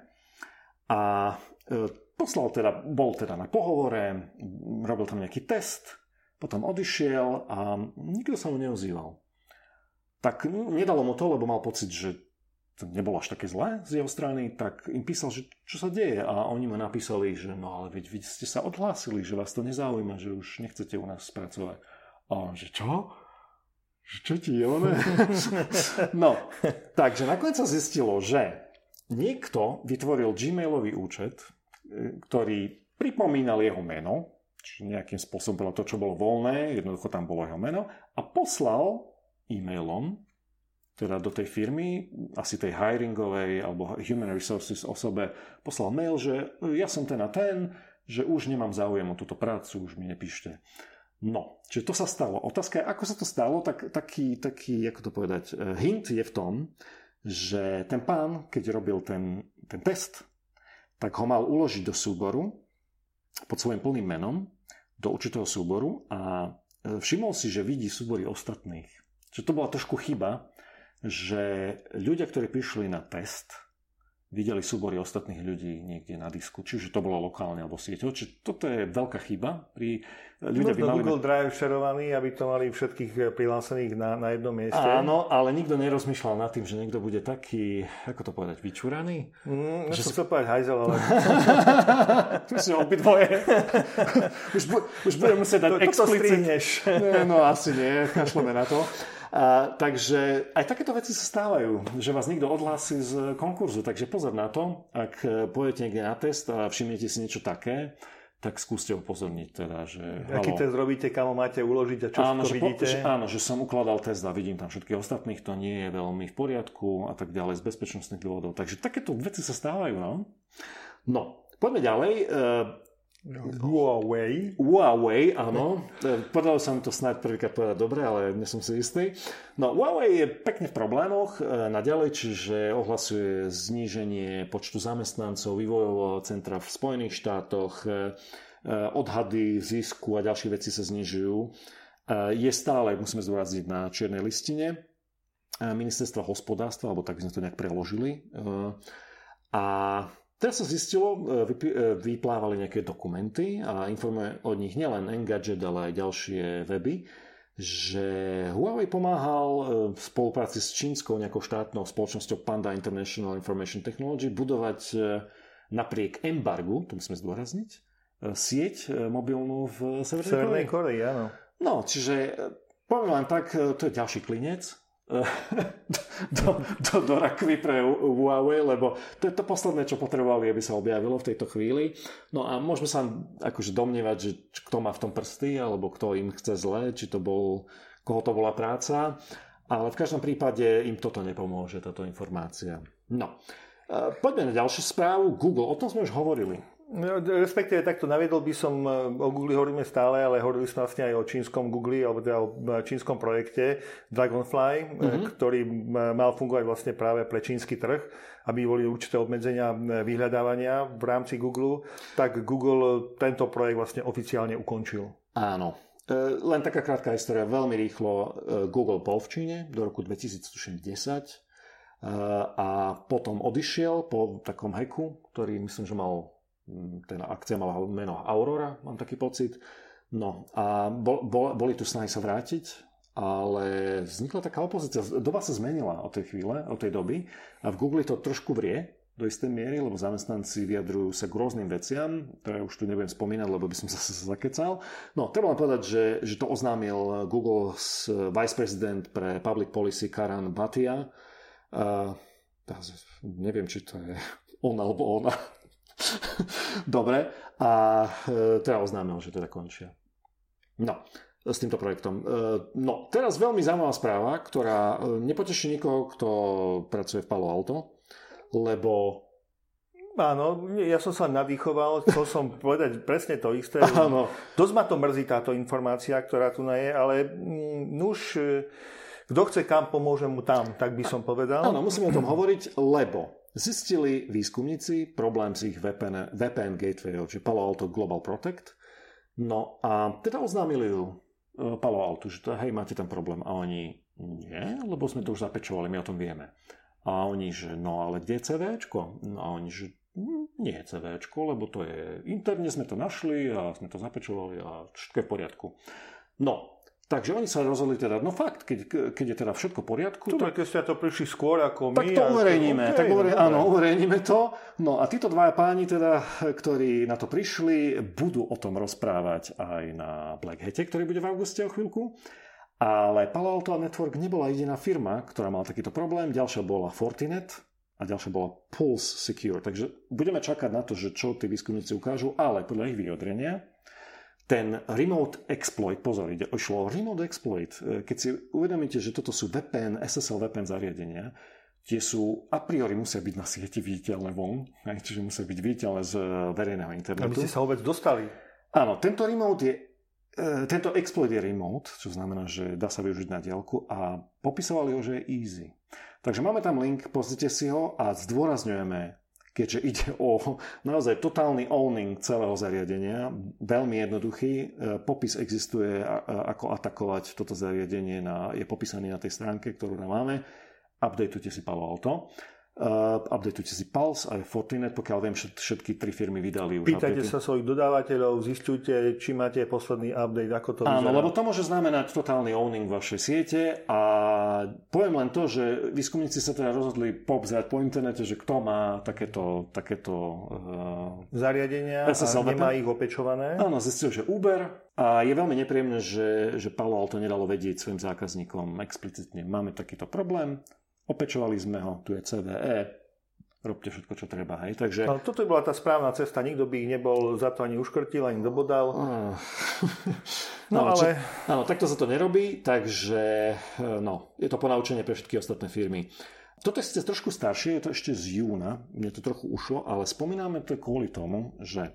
a poslal teda, bol teda na pohovore, robil tam nejaký test, potom odišiel a nikto sa mu neozýval. Tak nedalo mu to, lebo mal pocit, že to nebolo až také zlé z jeho strany, tak im písal, že čo sa deje a oni mu napísali, že no ale veď vy ste sa odhlásili, že vás to nezaujíma, že už nechcete u nás spracovať. A on, že čo? Že čo ti je ono? No, takže nakoniec sa zistilo, že niekto vytvoril Gmailový účet, ktorý pripomínal jeho meno, čiže nejakým spôsobom bolo to, čo bolo voľné, jednoducho tam bolo jeho meno a poslal e-mailom teda do tej firmy, asi tej hiringovej alebo human resources osobe, poslal mail, že ja som ten a ten, že už nemám záujem o túto prácu, už mi nepíšte. No, čiže to sa stalo. Otázka je, ako sa to stalo, tak taký, taký, ako to povedať, hint je v tom, že ten pán, keď robil ten, ten test, tak ho mal uložiť do súboru pod svojím plným menom, do určitého súboru a všimol si, že vidí súbory ostatných. Čiže to bola trošku chyba, že ľudia, ktorí prišli na test, videli súbory ostatných ľudí niekde na disku, čiže to bolo lokálne alebo sieťo. Čiže toto je veľká chyba. Pri ľudia by mali Google Drive šerovaný, aby to mali všetkých prihlásených na, na jednom mieste. Áno, ale nikto nerozmýšľal nad tým, že niekto bude taký, ako to povedať, vyčúraný. Mm, že som si... povedať hajzel, ale... Tu si obidvoje. už, bu, už budem musieť dať explicit. No asi nie, kašleme na to. A, takže aj takéto veci sa stávajú, že vás niekto odhlási z konkurzu, takže pozor na to, ak pôjdete niekde na test a všimnete si niečo také, tak skúste upozorniť teda, že... Aký test robíte, kam máte uložiť a čo áno, že vidíte? Po, že, áno, že som ukladal test a vidím tam všetkých ostatných, to nie je veľmi v poriadku a tak ďalej z bezpečnostných dôvodov. Takže takéto veci sa stávajú, no. No, poďme ďalej. Huawei. Huawei, áno. Podalo sa mi to snáď prvýkrát povedať dobre, ale nie som si istý. No, Huawei je pekne v problémoch naďalej, čiže ohlasuje zníženie počtu zamestnancov vývojového centra v Spojených štátoch, odhady zisku a ďalšie veci sa znižujú. Je stále, musíme zdôrazniť, na čiernej listine ministerstva hospodárstva, alebo tak by sme to nejak preložili. A teraz sa zistilo, vyplávali nejaké dokumenty a informuje o nich nielen Engadget, ale aj ďalšie weby, že Huawei pomáhal v spolupráci s čínskou nejakou štátnou spoločnosťou Panda International Information Technology budovať napriek embargu, to musíme zdôrazniť, sieť mobilnú v Severnej, Severnej Koreji, áno. No, čiže poviem len tak, to je ďalší klinec do, do, do rakvy pre Huawei, lebo to je to posledné, čo potrebovali, aby sa objavilo v tejto chvíli. No a môžeme sa akože domnievať, že kto má v tom prsty, alebo kto im chce zle, či to bol, koho to bola práca. Ale v každom prípade im toto nepomôže, táto informácia. No, poďme na ďalšiu správu. Google, o tom sme už hovorili. No, respektíve takto naviedol by som, o Google hovoríme stále, ale hovorili sme vlastne aj o čínskom Google, alebo teda o čínskom projekte Dragonfly, mm-hmm. ktorý mal fungovať vlastne práve pre čínsky trh, aby boli určité obmedzenia vyhľadávania v rámci Google, tak Google tento projekt vlastne oficiálne ukončil. Áno. Len taká krátka história, veľmi rýchlo Google bol v Číne do roku dvetisícdesať a potom odišiel po takom hacku, ktorý myslím, že mal, ten akcia mala meno Aurora, mám taký pocit. No a bol, bol, boli tu snahy sa vrátiť, ale vznikla taká opozícia. Doba sa zmenila od tej chvíle, od tej doby a v Google to trošku vrie do istej miery, lebo zamestnanci vyjadrujú sa k rôznym veciam, ktoré už tu nebudem spomínať, lebo by som sa zakecal. No, treba len povedať, že, že to oznámil Google vice president pre public policy Karan Bhatia. Uh, neviem, či to je on alebo ona. Dobre. A uh, teda oznámil, že teda končia. No, s týmto projektom. Uh, no, teraz veľmi zaujímavá správa, ktorá nepoteší nikoho, kto pracuje v Palo Alto, lebo... Áno, ja som sa nadýchoval, chcel som povedať presne to isté. Áno. Dosť ma to mrzí táto informácia, ktorá tu je, ale nuž, kto chce kam, pomôže mu tam, tak by som povedal. Áno, musíme o tom hovoriť, lebo zistili výskumníci problém s ich vé pé en, vé pé en gatewayov, čiže Palo Alto Global Protect. No a teda oznámili ju Palo Alto, že to, hej, máte ten problém. A oni, nie, lebo sme to už zapečovali, my o tom vieme. A oni, že no ale kde je cé véčko? No a oni, že nie je cé véčko, lebo to je interne, sme to našli a sme to zapečovali a všetko je v poriadku. No, takže oni sa rozhodli teda, no fakt, keď, keď je teda všetko v poriadku... Tu, tak, keď ste to prišli skôr ako my... Tak to uverejníme, okay, tak uverejníme, áno, uverejníme to. No a títo dvaja páni teda, ktorí na to prišli, budú o tom rozprávať aj na Black Hate, ktorý bude v auguste o chvíľku. Ale Palo Alto Network nebola jediná firma, ktorá mala takýto problém. Ďalšia bola Fortinet a ďalšia bola Pulse Secure. Takže budeme čakať na to, že čo tí výskumníci ukážu, ale podľa ich vyjadrenia ten remote exploit, pozor, ide, išlo o remote exploit. Keď si uvedomíte, že toto sú vé pé en, es es el vé pé en zariadenia, tie sú a priori musia byť na sieti viditeľné von, čiže musia byť viditeľné z verejného internetu. Aby ste sa vôbec dostali. Áno, tento remote je Tento exploit je remote, čo znamená, že dá sa využiť na diaľku a popisovali ho, že je easy. Takže máme tam link, pozrite si ho a zdôrazňujeme, keďže ide o naozaj totálny owning celého zariadenia, veľmi jednoduchý. Popis existuje, ako atakovať toto zariadenie, na, je popísaný na tej stránke, ktorú tam máme. Updateujte si Palo Alto. Uh, updateujte si Pulse aj Fortinet, pokiaľ viem, všet, všetky tri firmy vydali už Pýtajte update. Sa svojich dodávateľov, zistujte, či máte posledný update, ako to vyzerá. Áno, lebo to môže znamenať totálny owning vašej siete a poviem len to, že výskumníci sa teda rozhodli pobzrať po internete, že kto má takéto, takéto uh, zariadenia a nemá ich opečované. Áno, zistil, že Uber a je veľmi nepríjemné, že, že Palo Alto nedalo vedieť svojim zákazníkom explicitne, máme takýto problém. Opečovali sme ho, tu je cé vé é, robte všetko, čo treba. Hej. Takže... No, toto bola tá správna cesta, nikto by ich nebol za to ani uškrtil, ani dobodal. no, no ale... Či... Áno, takto sa to nerobí, takže no, je to ponaučenie pre všetky ostatné firmy. Toto je síce trošku staršie, je to ešte z júna, mne to trochu ušlo, ale spomíname to kvôli tomu, že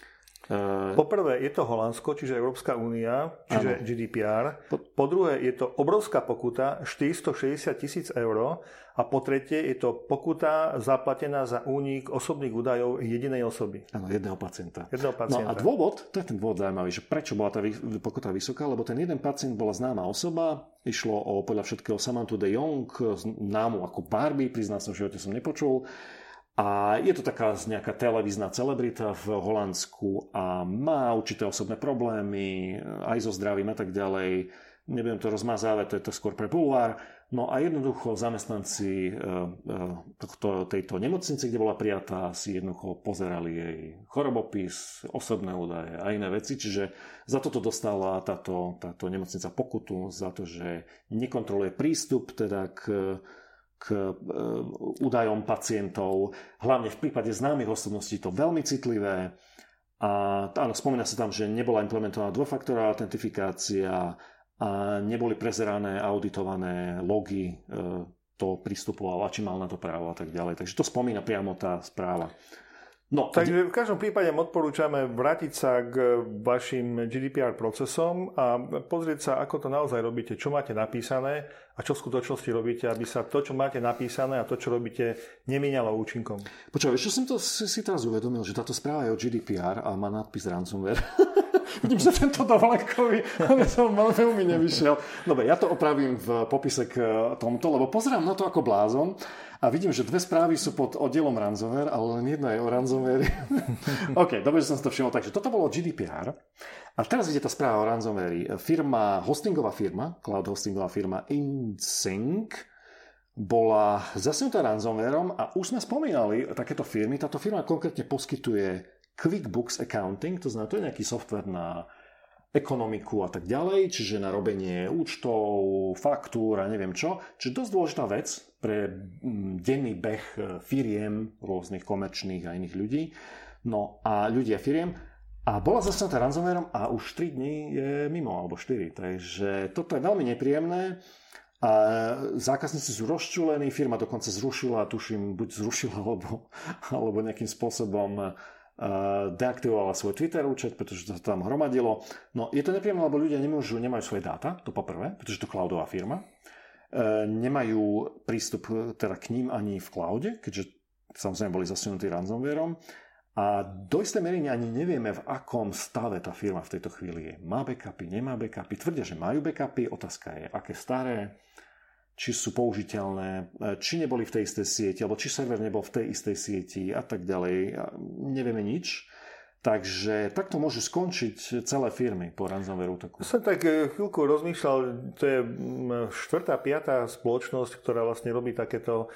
poprvé je to Holandsko, čiže Európska únia, čiže ano. Gé dé pé er. Po, po druhé je to obrovská pokuta štyristošesťdesiat tisíc eur a po tretie je to pokuta zaplatená za únik osobných údajov jedinej osoby. Áno, jedného pacienta. Jedného pacienta. No a dôvod, to je ten dôvod zaujímavý, že prečo bola tá pokuta vysoká, lebo ten jeden pacient bola známa osoba, išlo o podľa všetkého Samanthu de Jong, známu ako Barbie, priznám sa, v živote som nepočul. A je to taká nejaká televízna celebrita v Holandsku a má určité osobné problémy, aj so zdravím a tak ďalej. nebudem to rozmazávať, to je to skôr pre bulvár. No a jednoducho zamestnanci tohto, tejto nemocnice, kde bola prijatá, si jednoducho pozerali jej chorobopis, osobné údaje a iné veci, čiže za toto dostala táto, táto nemocnica pokutu, za to, že nekontroluje prístup teda k, k údajom pacientov, hlavne v prípade známych osobností to veľmi citlivé. A áno, spomína sa tam, že nebola implementovaná dvojfaktorová autentifikácia a neboli prezerané, auditované logy, to pristupoval a či mal na to právo a tak ďalej. Takže to spomína priamo tá správa. No, takže v každom prípade odporúčame vrátiť sa k vašim G D P R procesom a pozrieť sa, ako to naozaj robíte, čo máte napísané a čo v skutočnosti robíte, aby sa to, čo máte napísané a to, čo robíte, nemíňalo účinkom. Počúvaj, vieš, čo som to si, si teraz uvedomil, že táto správa je o G D P R a má nadpis ransomware. Vidím, že tento dovolenkový, ale som veľmi nevyšiel. Dobre, ja to opravím v popise k tomuto, lebo pozerám na to ako blázon a vidím, že dve správy sú pod oddielom ransomware, ale len jedna je o ransomware. OK, dobre, že som si to všimol. Takže toto bolo G D P R. A teraz ide tá správa o ransomware. Firma, hostingová firma, cloud hostingová firma InSync bola zasunutá ransomwareom a už sme spomínali takéto firmy. Táto firma konkrétne poskytuje QuickBooks Accounting, to znamená, to je nejaký software na ekonomiku a tak ďalej, čiže na robenie účtov, faktúr a neviem čo. Čiže dosť dôležitá vec pre denný beh firiem, rôznych komerčných a iných ľudí. No a ľudia firiem. A bola zastanutá ransomwareom a už tri dní je mimo, alebo štyri. Takže toto je veľmi nepríjemné. A zákazníci sú rozčúlení, firma dokonca zrušila, tuším, buď zrušila, alebo, alebo nejakým spôsobom deaktivovala svoj Twitter účet, pretože to tam hromadilo. No je to nepríjemné, lebo ľudia nemôžu, nemajú svoje dáta, to poprvé, pretože to cloudová firma. E, nemajú prístup teda k ním ani v cloude, keďže samozrejme boli zasunutí ransomwareom. A do istej miery ani nevieme, v akom stave tá firma v tejto chvíli je. Má backupy, nemá backupy. Tvrdia, že majú backupy. Otázka je, aké staré, či sú použiteľné, či neboli v tej istej sieti, alebo či server nebol v tej istej sieti a tak ďalej. Nevieme nič. Takže takto môžu skončiť celé firmy po ransomware útoku. Som tak chvíľku rozmýšľal, to je štvrtá, piatá spoločnosť, ktorá vlastne robí takéto,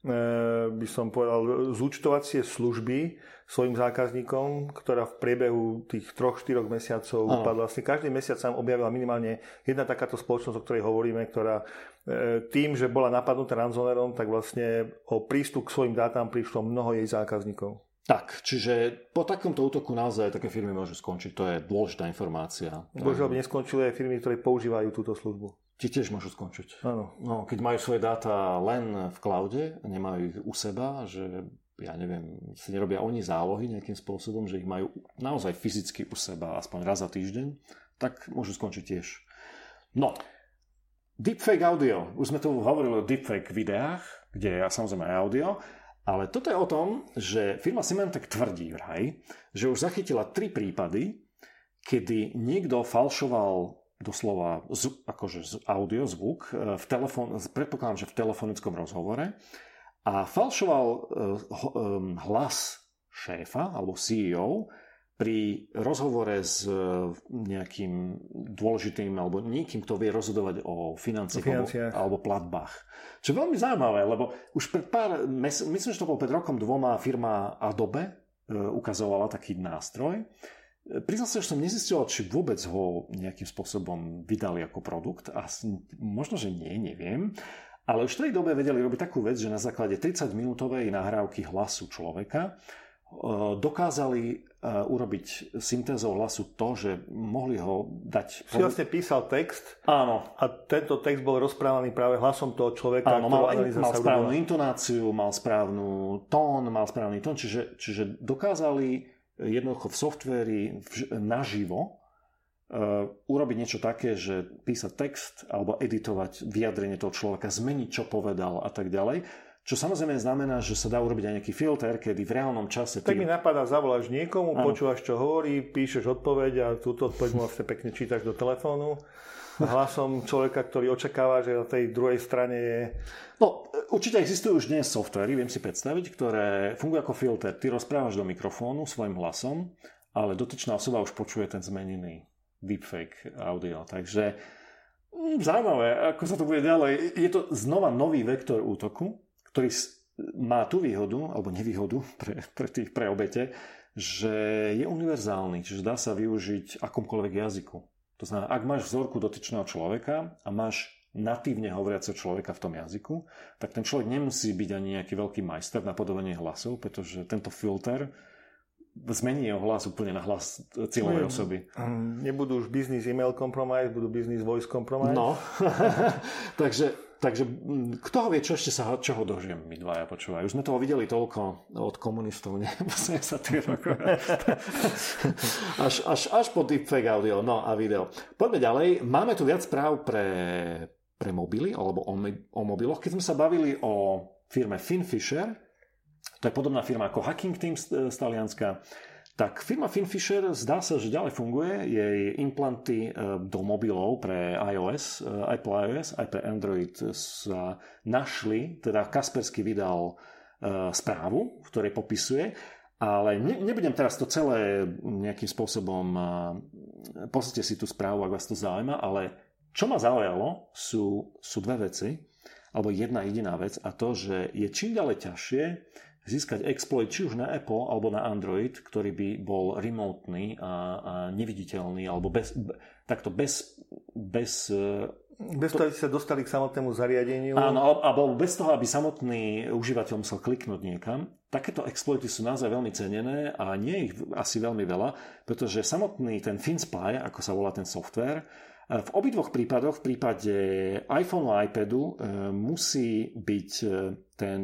by som povedal, zúčtovacie služby svojim zákazníkom, ktorá v priebehu tých troch, štyroch mesiacov upadla. Vlastne každý mesiac sa objavila minimálne jedna takáto spoločnosť, o ktorej hovoríme, ktorá tým, že bola napadnutá ransomwareom, tak vlastne o prístup k svojim dátam prišlo mnoho jej zákazníkov. Tak, čiže po takomto útoku naozaj také firmy môžu skončiť. To je dôležitá informácia. Bože, aby neskončili aj firmy, ktoré používajú túto službu. Ti tiež môžu skončiť. Áno. No, keď majú svoje dáta len v cloude, nemajú ich u seba, že ja neviem, si nerobia oni zálohy nejakým spôsobom, že ich majú naozaj fyzicky u seba aspoň raz za týždeň, tak môžu skončiť tiež. No, deepfake audio. Už sme tu hovorili o deepfake videách, kde je samozrejme aj audio, ale toto je o tom, že firma Symantec tvrdí vraj, že už zachytila tri prípady, kedy niekto falšoval doslova z, akože audio, zvuk, v telefón, predpokladám, že v telefonickom rozhovore a falšoval hlas šéfa alebo C E O pri rozhovore s nejakým dôležitým alebo niekým, kto vie rozhodovať o financiách alebo, alebo platbách. Čo je veľmi zaujímavé, lebo už pred pár, myslím, že to bol pred rokom dvoma firma Adobe ukazovala taký nástroj. Priznal sa, že som nezistil, či vôbec ho nejakým spôsobom vydali ako produkt. A možno, že nie, neviem. Ale už v tej dobe vedeli robiť takú vec, že na základe tridsaťminútovej nahrávky hlasu človeka dokázali urobiť syntézou hlasu to, že mohli ho dať... Si vlastne písal text. Áno. A tento text bol rozprávaný práve hlasom toho človeka. Áno, mal, mal správnu intonáciu, mal správnu tón, mal správny tón, čiže, čiže dokázali jednoducho v softvéri naživo uh, urobiť niečo také, že písať text alebo editovať vyjadrenie toho človeka, zmeniť, čo povedal a tak ďalej. Čo samozrejme znamená, že sa dá urobiť aj nejaký filter, kedy v reálnom čase... Tak ty... mi napadá, zavoláš niekomu, ano. Počúvaš, čo hovorí, píšeš odpoveď a túto odpoveď mu vlastne pekne čítaš do telefónu. Hlasom človeka, ktorý očakáva, že na tej druhej strane je... No, určite existujú už dnes softvery, viem si predstaviť, ktoré fungujú ako filter. Ty rozprávaš do mikrofónu svojim hlasom, ale dotyčná osoba už počuje ten zmenený deepfake audio. Takže Zaujímavé, ako sa to bude ďalej. Je to znova nový vektor útoku, ktorý má tú výhodu, alebo nevýhodu pre, pre tých pre obete, že je univerzálny, čiže dá sa využiť akomkoľvek jazyku. To znamená, ak máš vzorku dotyčného človeka a máš natívne hovoriaceho človeka v tom jazyku, tak ten človek nemusí byť ani nejaký veľký majster na podobenie hlasov, pretože tento filter zmení jeho hlas úplne na hlas cieľovej osoby. Nebudú už business email compromise, budú business voice compromise. No, takže, takže kto ho vie, čo ešte sa, čoho dožijem my dvaja počúvajú. Už sme toho videli toľko od komunistov, nie? osemdesiatych rokov. až, až, až po deepfake audio, no a video. Poďme ďalej. Máme tu viac správ pre, pre mobily, alebo o, o mobiloch. Keď sme sa bavili o firme Finfisher, to je podobná firma ako Hacking Team z Talianska, tak firma Finfisher zdá sa, že ďalej funguje. Jej implanty do mobilov pre iOS, aj pre iOS, aj pre Android sa našli, teda Kaspersky vydal správu, v ktorej popisuje, ale ne, nebudem teraz to celé nejakým spôsobom, pozrite si tú správu, ak vás to zaujíma, ale čo ma zaujalo, sú, sú dve veci, alebo jedna jediná vec, a to, že je čím ďalej ťažšie získať exploit či už na Apple alebo na Android, ktorý by bol remotný a, a neviditeľný, alebo bez, takto bez... bez Bez toho, aby sa dostali k samotnému zariadeniu. Áno, alebo bez toho, aby samotný užívateľ musel kliknúť niekam. Takéto exploity sú naozaj veľmi cenené a nie je ich asi veľmi veľa, pretože samotný ten FinSpy, ako sa volá ten software, v obidvoch prípadoch, v prípade iPhoneu a iPadu, musí byť ten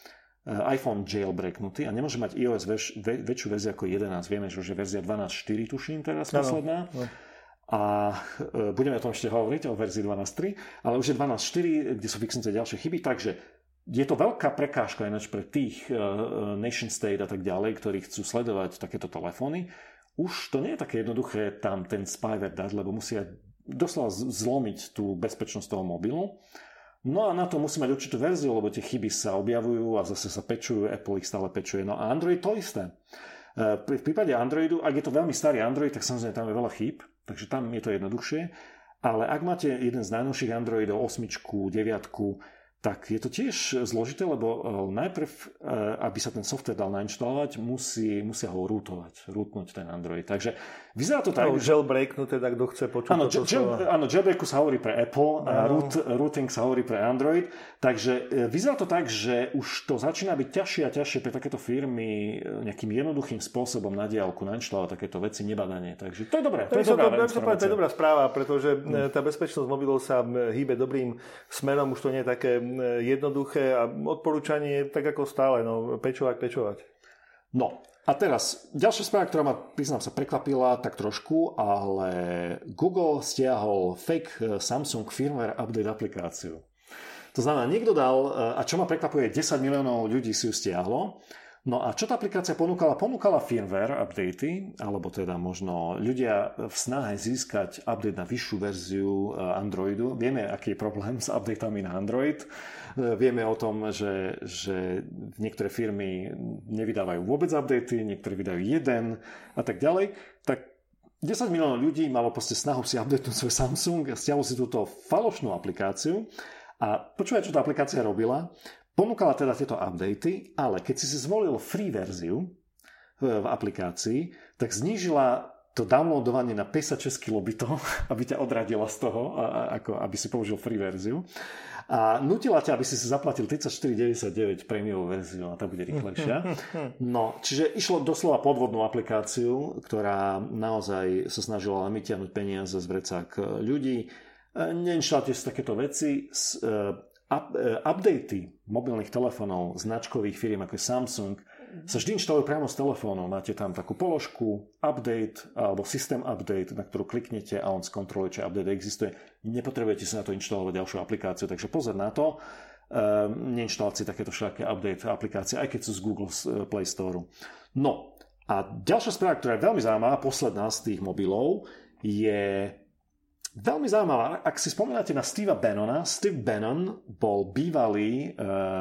iPhone jailbreaknutý a nemôže mať iOS väč, väč, väčšiu verziu ako jedenásť. Vieme, že už je verzia dvanásť štyri, tuším teraz posledná. No, no. A e, budeme o tom ešte hovoriť, o verzii dvanásť tri, ale už je dvanásť štyri, kde sú fixnuté ďalšie chyby, takže je to veľká prekážka ináč pre tých e, nation state a tak ďalej, ktorí chcú sledovať takéto telefóny. Už to nie je také jednoduché tam ten spyware dať, lebo musia doslova zlomiť tú bezpečnosť toho mobilu. No a na to musí mať určitú verziu, lebo tie chyby sa objavujú a zase sa pečujú, Apple ich stále pečuje. No a Android to isté. V prípade Androidu, ak je to veľmi starý Android, tak samozrejme tam je veľa chýb, takže tam je to jednoduchšie. Ale ak máte jeden z najnovších Androidov, osmičku, deviatku, tak je to tiež zložité, lebo najprv, aby sa ten software dal nainštalovať, musí, musia ho rootovať, rootnúť ten Android. Takže vyzerá to tak... No, jailbreaknú teda, kto chce počuť áno, toto jail, slovo. Áno, jailbreaku sa hovorí pre Apple, a root, rooting sa hovorí pre Android, takže vyzerá to tak, že už to začína byť ťažšie a ťažšie pre takéto firmy nejakým jednoduchým spôsobom na diaľku nainštalovať takéto veci nebadanie. Takže to je dobré. To, to, je, dobrá to, to, to je dobrá správa, pretože hmm. tá bezpečnosť mobilov sa hýbe dobrým smerom, už to nie je také jednoduché a odporúčanie tak ako stále, no pečovať, pečovať. No a teraz ďalšia správa, ktorá ma, priznám sa, prekvapila tak trošku, ale Google stiahol fake Samsung firmware update aplikáciu. To znamená, niekto dal, a čo ma prekvapuje, desať miliónov ľudí si ju stiahlo. No a čo tá aplikácia ponúkala? Ponúkala firmware updaty, alebo teda možno ľudia v snahe získať update na vyššiu verziu Androidu. Vieme, aký je problém s updatami na Android. Vieme o tom, že, že niektoré firmy nevydávajú vôbec updaty, niektoré vydajú jeden a tak ďalej. Tak desať miliónov ľudí malo proste snahu si updatenúť svoj Samsung a stiahlo si túto falošnú aplikáciu. A počúvaj, čo tá aplikácia robila. Ponúkala teda tieto updaty, ale keď si si zvolil free verziu v, v aplikácii, tak znížila to downloadovanie na päťdesiatšesť kilobitov, aby ťa odradila z toho, a, a, ako aby si použil free verziu. A nutila ťa, aby si si zaplatil tridsaťštyri deväťdesiatdeväť prémiovú verziu, a tá bude rýchlejšia. No, čiže išlo doslova podvodnú aplikáciu, ktorá naozaj sa snažila len vytiahnuť peniaze z vrecák ľudí. Neinštalte si takéto veci. Up, uh, updaty mobilných telefónov značkových firiem ako je Samsung sa vždy inštalujú priamo z telefónu. Máte tam takú položku update alebo system update, na ktorú kliknete a on skontroluje, či update existuje. Nepotrebujete si na to inštalovať ďalšiu aplikáciu, takže pozor na to. Uh, neinštalovať si takéto všaké update aplikácie, aj keď sú z Google Play Store. No a ďalšia správa, ktorá je veľmi zaujímavá, posledná z tých mobilov, je veľmi zaujímavá. Ak si spomínate na Steva Bannona, Steve Bannon bol bývalý e,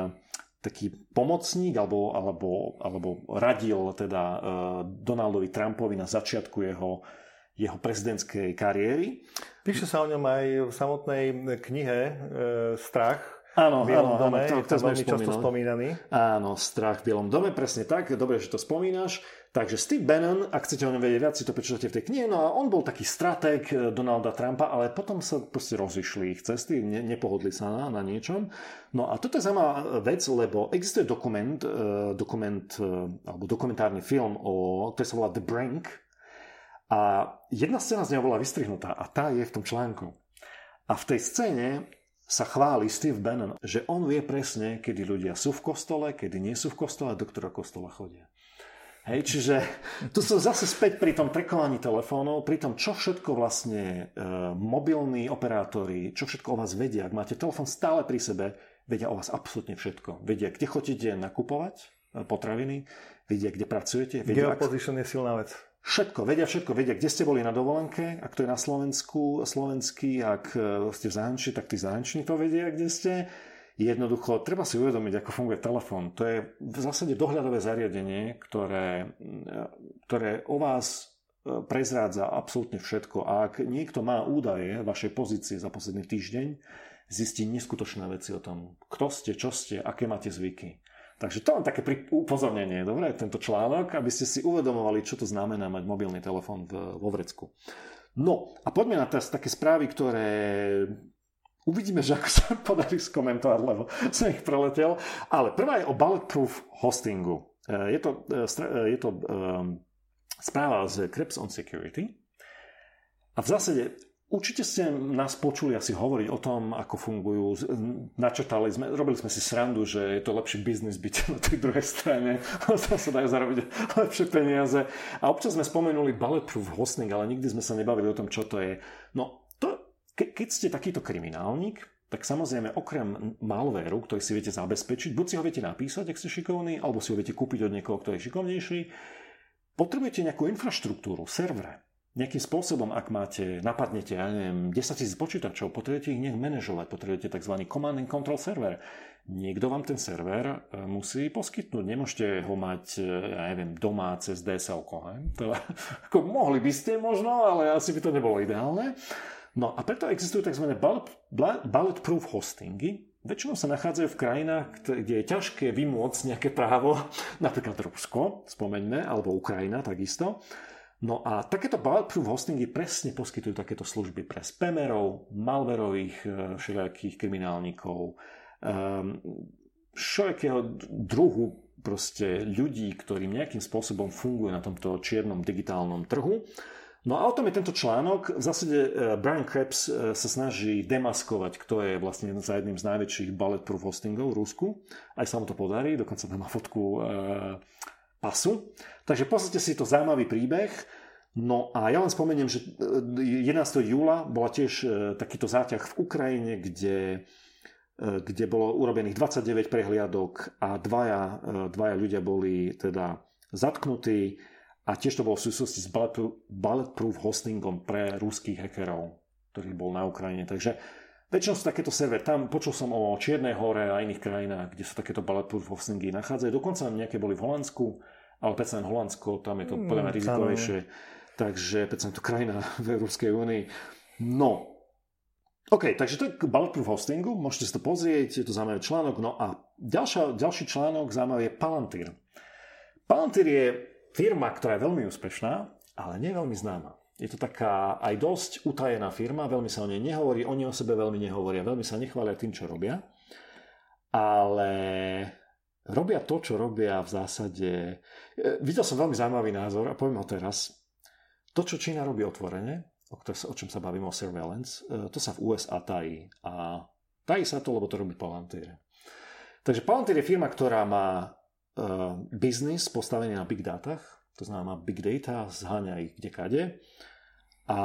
taký pomocník alebo, alebo, alebo radil teda e, Donaldovi Trumpovi na začiatku jeho, jeho prezidentskej kariéry. Píše sa o ňom aj v samotnej knihe e, Strach. Áno, v Bielom áno, dome, áno, to, je to veľmi často spomínaný. Áno, Strach v Bielom dome, presne tak, dobre, že to spomínaš. Takže Steve Bannon, ak chcete o ňom vedieť viac, si to prečítate v tej knihe, no a on bol taký stratég Donalda Trumpa, ale potom sa proste rozišli ich cesty, ne, nepohodli sa na, na niečom. No a toto je zaujímavá vec, lebo existuje dokument, dokument alebo dokumentárny film, o, ktorý sa volá The Brink, a jedna scéna z neho bola vystrihnutá a tá je v tom článku. A v tej scéne sa chváli Steve Bannon, že on vie presne, kedy ľudia sú v kostole, kedy nie sú v kostole a do ktorého kostola chodia. Hej, čiže tu sú zase späť pri tom trackovaní telefónov, pri tom, čo všetko vlastne e, mobilní operátori, čo všetko o vás vedia. Ak máte telefón stále pri sebe, vedia o vás absolútne všetko. Vedia, kde chodíte nakupovať potraviny, vedia, kde pracujete. Vedia, Geoposition ak... je silná vec. Všetko, vedia všetko, vedia, kde ste boli na dovolenke, ak to je na Slovensku, slovenský, ak ste v zahraničí, tak tí zahraniční to vedia, kde ste. Jednoducho, treba si uvedomiť, ako funguje telefón. To je v zásade dohľadové zariadenie, ktoré, ktoré o vás prezrádza absolútne všetko. A ak niekto má údaje vašej pozície za posledný týždeň, zistí neskutočné veci o tom, kto ste, čo ste, aké máte zvyky. Takže to len také upozornenie, dobre, tento článok, aby ste si uvedomovali, čo to znamená mať mobilný telefón vo vrecku. No a poďme na teraz také správy, ktoré uvidíme, že ako sa podarí skomentovať, lebo som ich preletel. Ale prvá je o bulletproof hostingu. Je to, je to um, správa z Krebs on Security. A v zásade určite ste nás počuli asi hovoriť o tom, ako fungujú. Načrtali sme, robili sme si srandu, že je to lepší biznis byť na tej druhej strane. Tam sa dajú zarobiť lepšie peniaze. A občas sme spomenuli bulletproof hosting, ale nikdy sme sa nebavili o tom, čo to je. No, to, ke, keď ste takýto kriminálnik, tak samozrejme okrem malvéru, ktorý si viete zabezpečiť, buď si ho viete napísať, ak ste šikovní, alebo si ho viete kúpiť od niekoho, kto je šikovnejší, potrebujete nejakú infraštruktúru, servere. Nejakým spôsobom, ak máte, napadnete, ja neviem, desaťtisíc počítačov, potrebujete ich nejak manažovať, potrebujete tzv. Command and Control server. Niekto vám ten server musí poskytnúť. Nemôžete ho mať, ja neviem, doma cez dé es el-ko. Teda, ako mohli by ste možno, ale asi by to nebolo ideálne. No a preto existujú tzv. Bulletproof hostingy. Väčšinou sa nachádzajú v krajinách, kde je ťažké vymôcť nejaké právo, napríklad Rusko, spomeňme, alebo Ukrajina takisto. No a takéto bulletproof hostingy presne poskytujú takéto služby pre spamerov, malverových všelijakých kriminálnikov, všelijakého druhu proste ľudí, ktorí nejakým spôsobom fungujú na tomto čiernom digitálnom trhu. No a o tom je tento článok. V zásade Brian Krebs sa snaží demaskovať, kto je vlastne za jedným z najväčších bulletproof hostingov v Rusku. Aj sa mu to podarí, dokonca tam má fotku pasu. Takže pozrite si to zaujímavý príbeh. No a ja len spomeniem, že jedenásteho júla bola tiež takýto záťah v Ukrajine, kde, kde bolo urobených dvadsaťdeväť prehliadok a dvaja, dvaja ľudia boli teda zatknutí a tiež to bolo v súvislosti s bulletproof hostingom pre ruských hackerov, ktorý bol na Ukrajine. Takže väčšinou sú takéto server. Tam počul som o Čiernej hore a iných krajinách, kde sa takéto bulletproof hostingy nachádzajú. Dokonca nejaké boli v Holandsku, ale predsa len Holandsko, tam je to podľa mňa rizikovejšie. Takže predsa je to krajina v Európskej únii. No, OK, takže to je k bulletproof hostingu. Môžete si to pozrieť, je to zaujímavý článok. No a ďalšia, ďalší článok zaujímavý je Palantir. Palantir je firma, ktorá je veľmi úspešná, ale nie veľmi známa. Je to taká aj dosť utajená firma, veľmi sa o nej nehovorí, oni o sebe veľmi nehovoria, veľmi sa nechvália tým, čo robia. Ale robia to, čo robia v zásade. Videl som veľmi zaujímavý názor a poviem ho teraz. To, čo Čína robí otvorene, o, o čom sa bavíme o surveillance, to sa v ú es á tají. A tají sa to, lebo to robí Palantir. Takže Palantir je firma, ktorá má uh, biznis postavený na big dátach, to znamená big data, zháňa ich kdekade. A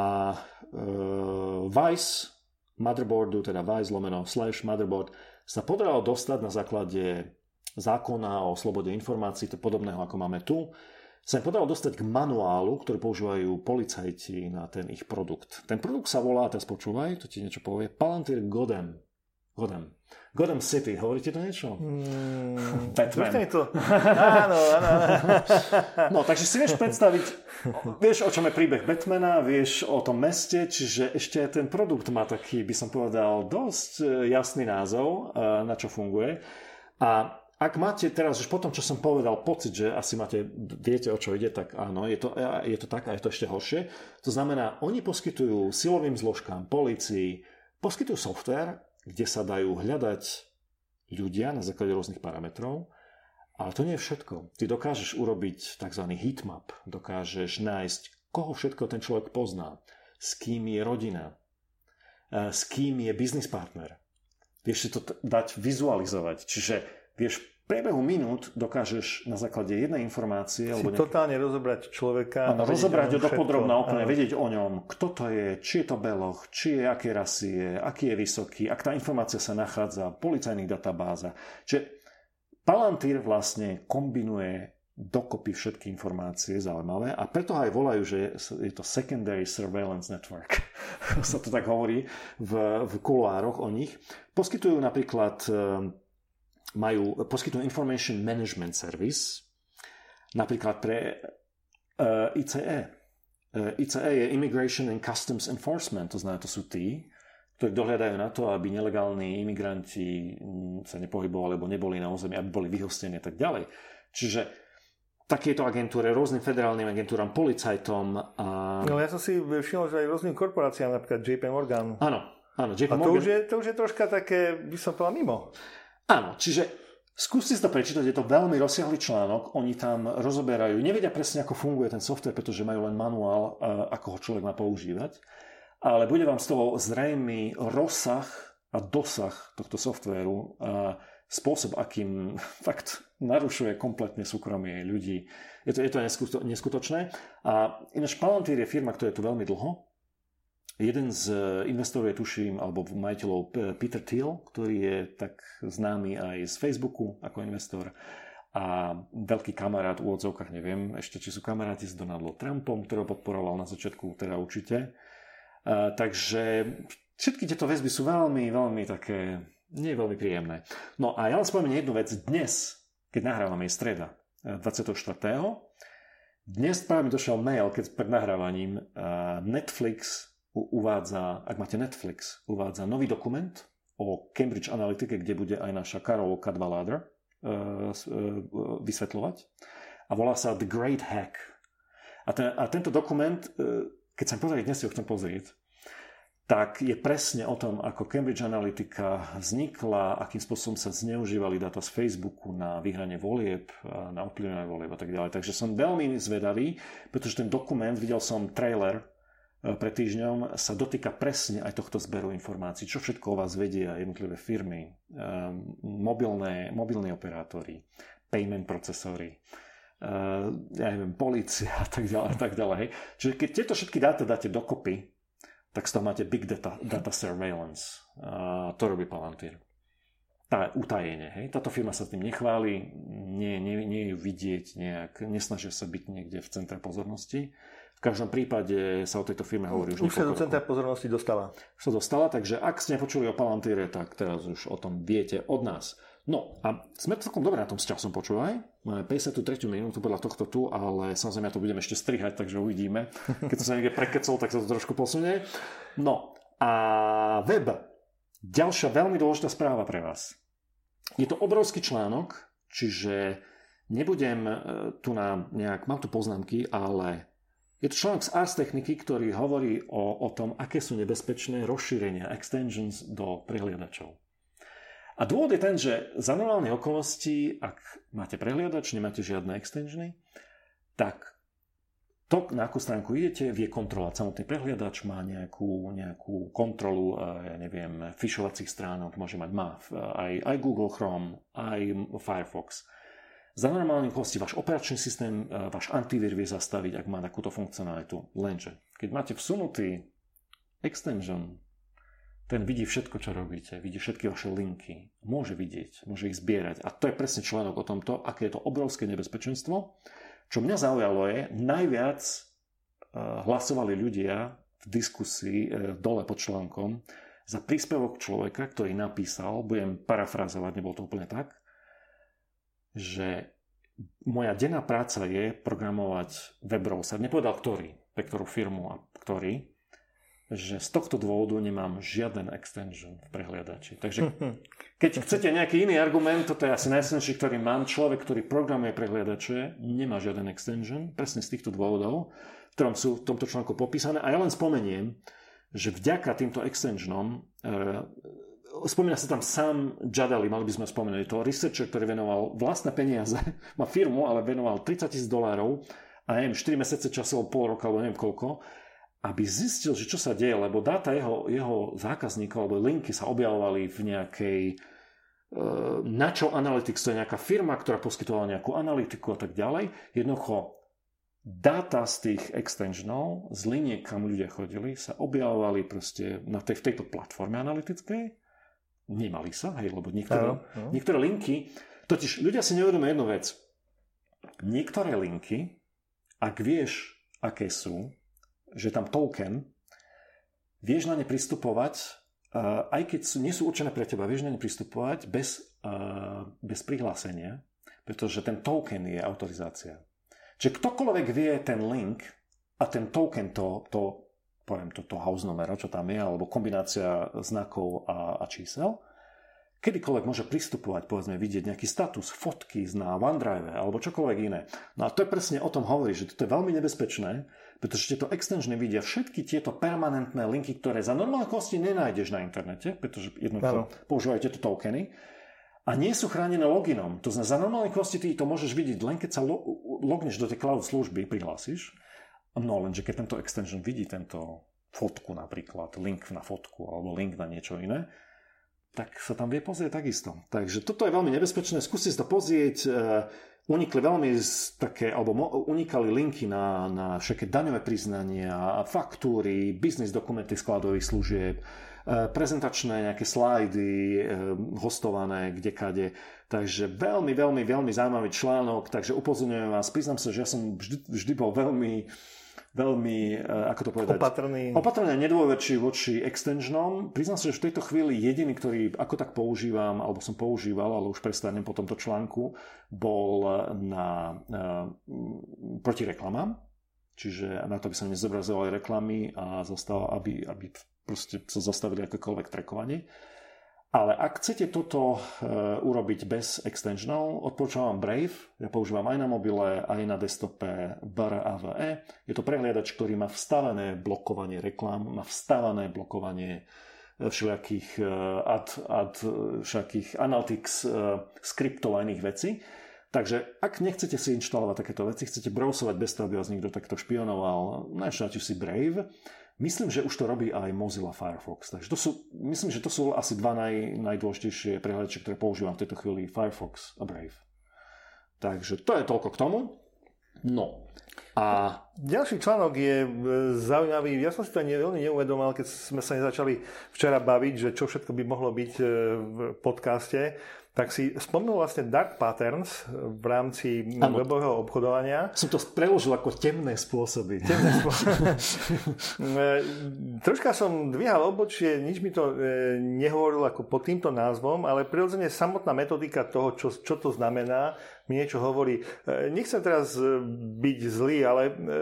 uh, Vice motherboardu, teda Vice lomeno slash motherboard, sa podarilo dostať na základe zákona o slobode informácií, to podobného ako máme tu, sa im podarilo dostať k manuálu, ktorý používajú policajti na ten ich produkt. Ten produkt sa volá, teraz počúvaj, to ti niečo povie, Palantir Godem. Godem. Gotham City, hovoríte to niečo? Mm, Batman. To. Áno, áno. No, takže si vieš predstaviť, vieš, o čom je príbeh Batmana, vieš o tom meste, čiže ešte ten produkt má taký, by som povedal, dosť jasný názov, na čo funguje. A ak máte teraz, už po tom, čo som povedal, pocit, že asi máte, viete, o čo ide, tak áno, je to, je to tak a je to ešte horšie. To znamená, oni poskytujú silovým zložkám, polícii, poskytujú software, kde sa dajú hľadať ľudia na základe rôznych parametrov, ale to nie je všetko. Ty dokážeš urobiť tzv. Heatmap, dokážeš nájsť, koho všetko ten človek pozná, s kým je rodina, s kým je business partner. Vieš si to t- dať vizualizovať, čiže vieš, v priebehu minút dokážeš na základe jednej informácie... Si alebo nejaký... totálne rozobrať človeka. Áno, rozobrať ho dopodrobná úplne, vedieť o ňom, kto to je, či je to beloch, či je, aké rasy je, aký je vysoký, ak tá informácia sa nachádza v policajných databázach. Čiže Palantír vlastne kombinuje dokopy všetky informácie zaujímavé a preto aj volajú, že je to Secondary Surveillance Network. sa to tak hovorí v, v kuloároch o nich. Poskytujú napríklad... majú, poskytujú Information Management Service, napríklad pre uh, í cé é. Uh, í cé é je Immigration and Customs Enforcement, to znamená, to sú tí, ktorí dohľadajú na to, aby nelegálni imigranti sa nepohybovali, alebo neboli na území, aby boli vyhostení a tak ďalej. Čiže takéto agentúre, rôznym federálnym agentúram, policajtom. A... No ja som si všimol, že aj rôznym korporáciám, napríklad džej pé Morgan. Áno, áno, džej pé a to Morgan. už, je, to už je troška také, by som povedal, mimo. Áno, čiže skúste si to prečítať, je to veľmi rozsiahly článok, oni tam rozoberajú, nevedia presne, ako funguje ten software, pretože majú len manuál, ako ho človek má používať, ale bude vám z toho zrejmý rozsah a dosah tohto softvéru a spôsob, akým fakt narušuje kompletne súkromie ľudí. Je to, je to neskutočné. A ináč Palantír je firma, ktorá je tu veľmi dlho. Jeden z investorov je, tuším, alebo majiteľov Peter Thiel, ktorý je tak známy aj z Facebooku ako investor a veľký kamarát v úvodzovkách, neviem ešte, či sú kamaráti s Donaldom Trumpom, ktorého podporoval na začiatku, teda určite. A, takže všetky tieto väzby sú veľmi, veľmi také, nie veľmi príjemné. No a ja len spomeniem jednu vec. Dnes, keď nahrávame, je streda, dvadsiateho štvrtého Dnes práve mi došiel mail, keď pred nahrávaním Netflix uvádza, ak máte Netflix, uvádza nový dokument o Cambridge Analytike, kde bude aj naša Karol Cadwallader uh, uh, vysvetľovať. A volá sa The Great Hack. A, ten, a tento dokument, uh, keď sa pozrieť, dnes si ho chcem pozrieť, tak je presne o tom, ako Cambridge Analytica vznikla, akým spôsobom sa zneužívali dáta z Facebooku na vyhranie volieb, na ovplyvňovanie volieb a tak ďalej. Takže som veľmi zvedavý, pretože ten dokument, videl som trailer pred týždňom, sa dotýka presne aj tohto zberu informácií. Čo všetko o vás vedia jednotlivé firmy, mobilné, mobilní operátori, payment procesory, ja neviem, polícia a tak ďalej. Tak ďalej. Čiže keď tieto všetky dáta dáte dokopy, tak z toho máte Big Data, data Surveillance. A to robí Palantír. Tá utajenie. Hej? Táto firma sa tým nechváli, nie, nie, nie ju vidieť nejak, nesnažia sa byť niekde v centre pozornosti. V každom prípade sa o tejto firme hovorí už Už sa do centra pozornosti dostala. Už sa dostala, takže ak ste nepočuli o Palantíre, tak teraz už o tom viete od nás. No a sme celkom dobre na tom s časom, počúvaj. Máme päťdesiattri minútu podľa tohto tu, ale samozrejme ja to budeme ešte strihať, takže uvidíme. Keď to sa niekde prekecol, tak sa to trošku posunie. No a web. Ďalšia veľmi dôležitá správa pre vás. Je to obrovský článok, čiže nebudem tu na nejak, mám tu poznámky, ale je to článok z Ars Techniky, ktorý hovorí o, o tom, aké sú nebezpečné rozšírenia, extensions do prehliadačov. A dôvod je ten, že za normálne okolnosti, ak máte prehliadač, nemáte žiadne extensiony, tak to, na akú stránku idete, vie kontrolovať. Samotný prehliadač má nejakú, nejakú kontrolu, ja neviem, fishovacích stránok, môže mať má aj, aj Google Chrome, aj Firefox. Za normálne okolnosti váš operačný systém, váš antivír vie zastaviť, ak má takúto funkcionalitu. Lenže, keď máte vsunutý extension, ten vidí všetko, čo robíte, vidí všetky vaše linky, môže vidieť, môže ich zbierať. A to je presne článok o tomto, aké je to obrovské nebezpečenstvo. Čo mňa zaujalo je, najviac hlasovali ľudia v diskusii dole pod článkom za príspevok človeka, ktorý napísal, budem parafrazovať, nebolo to úplne tak, že moja denná práca je programovať web browser. Nepovedal ktorý, pre ktorú firmu a ktorý, že z tohto dôvodu nemám žiaden extension v prehliadači. Takže keď chcete nejaký iný argument, toto je asi najsilnejší, ktorý mám, človek, ktorý programuje prehliadače, nemá žiaden extension, presne z týchto dôvodov, v ktorom sú v tomto článku popísané. A ja len spomeniem, že vďaka týmto extensionom, e, spomína sa tam sám Jadali, mali by sme spomenúť, to researcher, ktorý venoval vlastné peniaze, má firmu, ale venoval tridsaťtisíc dolárov a neviem, štyri mesiace času, pol roka, alebo neviem koľko, aby zistil, že čo sa deje, lebo dáta jeho, jeho zákazníkov alebo linky sa objavovali v nejakej e, Nacho Analytics, to je nejaká firma, ktorá poskytovala nejakú analytiku a tak ďalej. Jednoducho dáta z tých extensionov, z liniek, kam ľudia chodili, sa objavovali proste na tej, v tejto platforme analytickej. Nemali sa, hej, lebo niektoré, no, no. niektoré linky, totiž ľudia si neuvedomujú jednu vec. Niektoré linky, ak vieš, aké sú, že tam token, vieš na ne pristupovať, uh, aj keď sú, nie sú určené pre teba, vieš na ne pristupovať bez, uh, bez prihlásenia, pretože ten token je autorizácia. Čiže ktokoľvek vie ten link a ten token, to, to poviem to, to house numero, čo tam je, alebo kombinácia znakov a, a čísel, kedykoľvek môže pristupovať, povedzme, vidieť nejaký status, fotky na OneDrive alebo čokoľvek iné. No a to je presne o tom hovorí, že toto je veľmi nebezpečné, pretože tieto extensiony vidia všetky tieto permanentné linky, ktoré za normálne kosti nenájdeš na internete, pretože jednoducho používajú tieto tokeny a nie sú chránené loginom. To znamená, za normálne kosti ty to môžeš vidieť len keď sa lo- logneš do tej cloud služby, prihlásiš. No lenže keď tento extension vidí tento fotku napríklad, link na fotku alebo link na niečo iné, tak sa tam vie pozrieť takisto. Takže toto je veľmi nebezpečné. Skúste si to pozrieť. Unikli veľmi z také, alebo unikali linky na, na všetké daňové priznania, faktúry, biznis dokumenty skladových služieb, prezentačné nejaké slajdy hostované kdekade. Takže veľmi, veľmi, veľmi zaujímavý článok. Takže upozorňujem vás. Priznám sa, že ja som vždy, vždy bol veľmi veľmi, ako to povedať, opatrný. Opatrný a nedôverčivý voči extensionom. Priznám sa, že v tejto chvíli jediný, ktorý ako tak používam, alebo som používal, ale už prestanem po tomto článku, bol na uh, proti reklamám. Čiže na to by sa nezobrazovali reklamy a zostalo, aby, aby proste sa zastavili akékoľvek trackovanie. Ale ak chcete toto uh, urobiť bez extensionov, odporúčam vám Brave. Ja používam aj na mobile, aj na desktope Brave. Je to prehliadač, ktorý má vstavené blokovanie reklám, má vstavené blokovanie všelijakých uh, ad, ad, všelijakých analytics uh, skriptov a iných vecí. Takže ak nechcete si inštalovať takéto veci, chcete browsovať bez toho, aby vás niekto takto špionoval, našťastie si Brave. Myslím, že už to robí aj Mozilla Firefox. Takže to sú, myslím, že to sú asi dva naj, najdôležitejšie prehľadače, ktoré používam v tejto chvíli, Firefox a Brave. Takže to je toľko k tomu. No. A ďalší článok je zaujímavý. Ja som si to veľmi neuvedomal, keď sme sa nezačali včera baviť, že čo všetko by mohlo byť v podcaste. Tak si spomenul vlastne dark patterns v rámci ano. webového obchodovania. Som to preložil ako temné spôsoby. Temné spôsoby. Troška som dvíhal obočie, nič mi to nehovoril ako pod týmto názvom, ale prirodzene samotná metodika toho, čo, čo to znamená, mi niečo hovorí. Nechcem teraz byť zlý, ale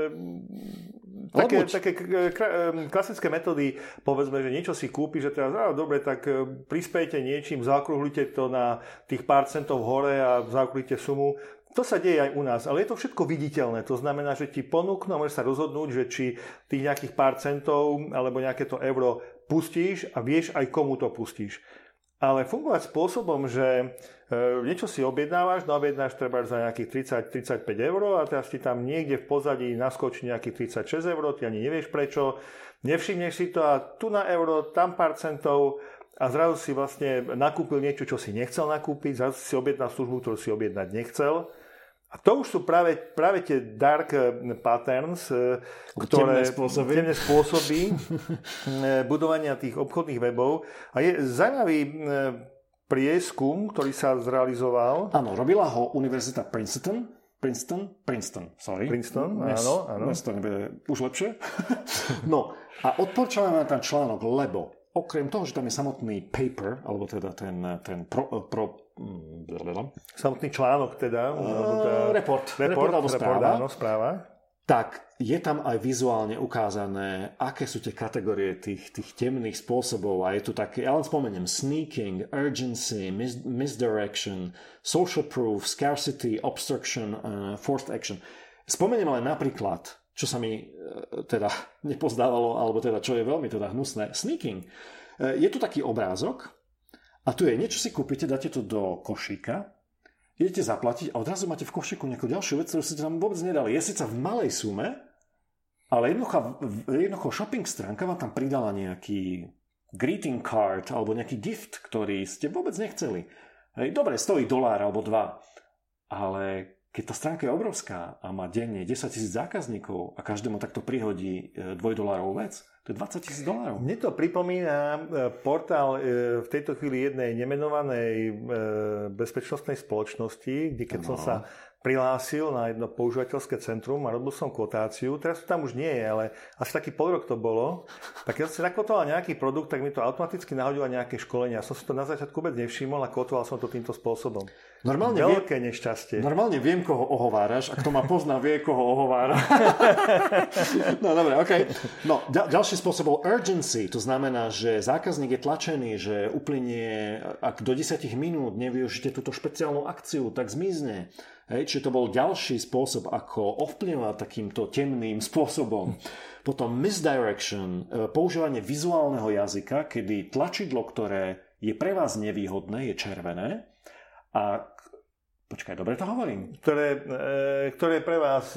Také, také klasické metódy, povedzme, že niečo si kúpi, že teraz, á, dobre, tak prispejte niečím, zaokrúhlite to na tých pár centov hore a zaokrúhlite sumu. To sa deje aj u nás, ale je to všetko viditeľné. To znamená, že ti ponúknú a môžeš sa rozhodnúť, že či tých nejakých pár centov alebo nejaké to euro pustíš a vieš aj komu to pustíš. Ale fungovať spôsobom, že e, niečo si objednávaš, no objednáš treba za nejakých tridsať tridsaťpäť eur a teraz ti tam niekde v pozadí naskočí nejakých tridsaťšesť eur, ty ani nevieš prečo, nevšimneš si to a tu na euro, tam pár centov a zrazu si vlastne nakúpil niečo, čo si nechcel nakúpiť, zrazu si objednal službu, ktorú si objednať nechcel. A to už sú práve, práve tie dark patterns, ktoré temné spôsoby, temné spôsoby budovania tých obchodných webov. A je zaujímavý prieskum, ktorý sa zrealizoval. Áno, robila ho Univerzita Princeton. Princeton? Princeton, sorry. Princeton, dnes, áno, áno. Dnes to nebude už lepšie. No, a odporúčam vám ten článok, lebo okrem toho, že tam je samotný paper, alebo teda ten, ten pro, pro, samotný článok teda, uh, report, report, report alebo správa, report, áno, správa, tak je tam aj vizuálne ukázané, aké sú tie kategórie tých, tých temných spôsobov a je tu také, ja len spomeniem, sneaking, urgency, mis- misdirection, social proof, scarcity, obstruction, uh, forced action. Spomeniem len napríklad, čo sa mi uh, teda nepozdávalo, alebo teda čo je veľmi teda hnusné, sneaking. Uh, je tu taký obrázok a tu je, niečo si kúpite, dáte to do košíka, idete zaplatiť a odrazu máte v košíku nejakú ďalšiu vec, ktorú ste tam vôbec nedali. Je síce v malej sume, ale jednoducho, jednoducho shopping stránka vám tam pridala nejaký greeting card alebo nejaký gift, ktorý ste vôbec nechceli. Hej, dobre, stojí dolár alebo dva, ale keď tá stránka je obrovská a má denne desaťtisíc zákazníkov a každému takto prihodí dvojdolárovú vec, to je dvadsať tisíc dolárov. Mne to pripomína portál v tejto chvíli jednej nemenovanej bezpečnostnej spoločnosti, kde keď ano. som sa prihlásil na jedno používateľské centrum a robil som kvotáciu, teraz to tam už nie je, ale asi taký pol rok to bolo, tak keď som si nakvotoval nejaký produkt, tak mi to automaticky nahodilo nejaké školenia. Som si to na začiatku vôbec nevšimol a kvotoval som to týmto spôsobom. Normálne Veľké viem, nešťastie. Normálne viem, koho ohováraš a kto ma pozná, vie, koho ohovára. No dobre, okej. Okay. No, ďal, ďalší spôsob bol urgency, to znamená, že zákazník je tlačený, že uplynie, ak do desať minút nevyužite túto špeciálnu akciu, tak zmizne. Hej, čiže to bol ďalší spôsob, ako ovplyvňovať takýmto temným spôsobom. Potom misdirection, používanie vizuálneho jazyka, kedy tlačidlo, ktoré je pre vás nevýhodné, je červené a počkaj, dobre to hovorím. Ktoré, ktoré pre vás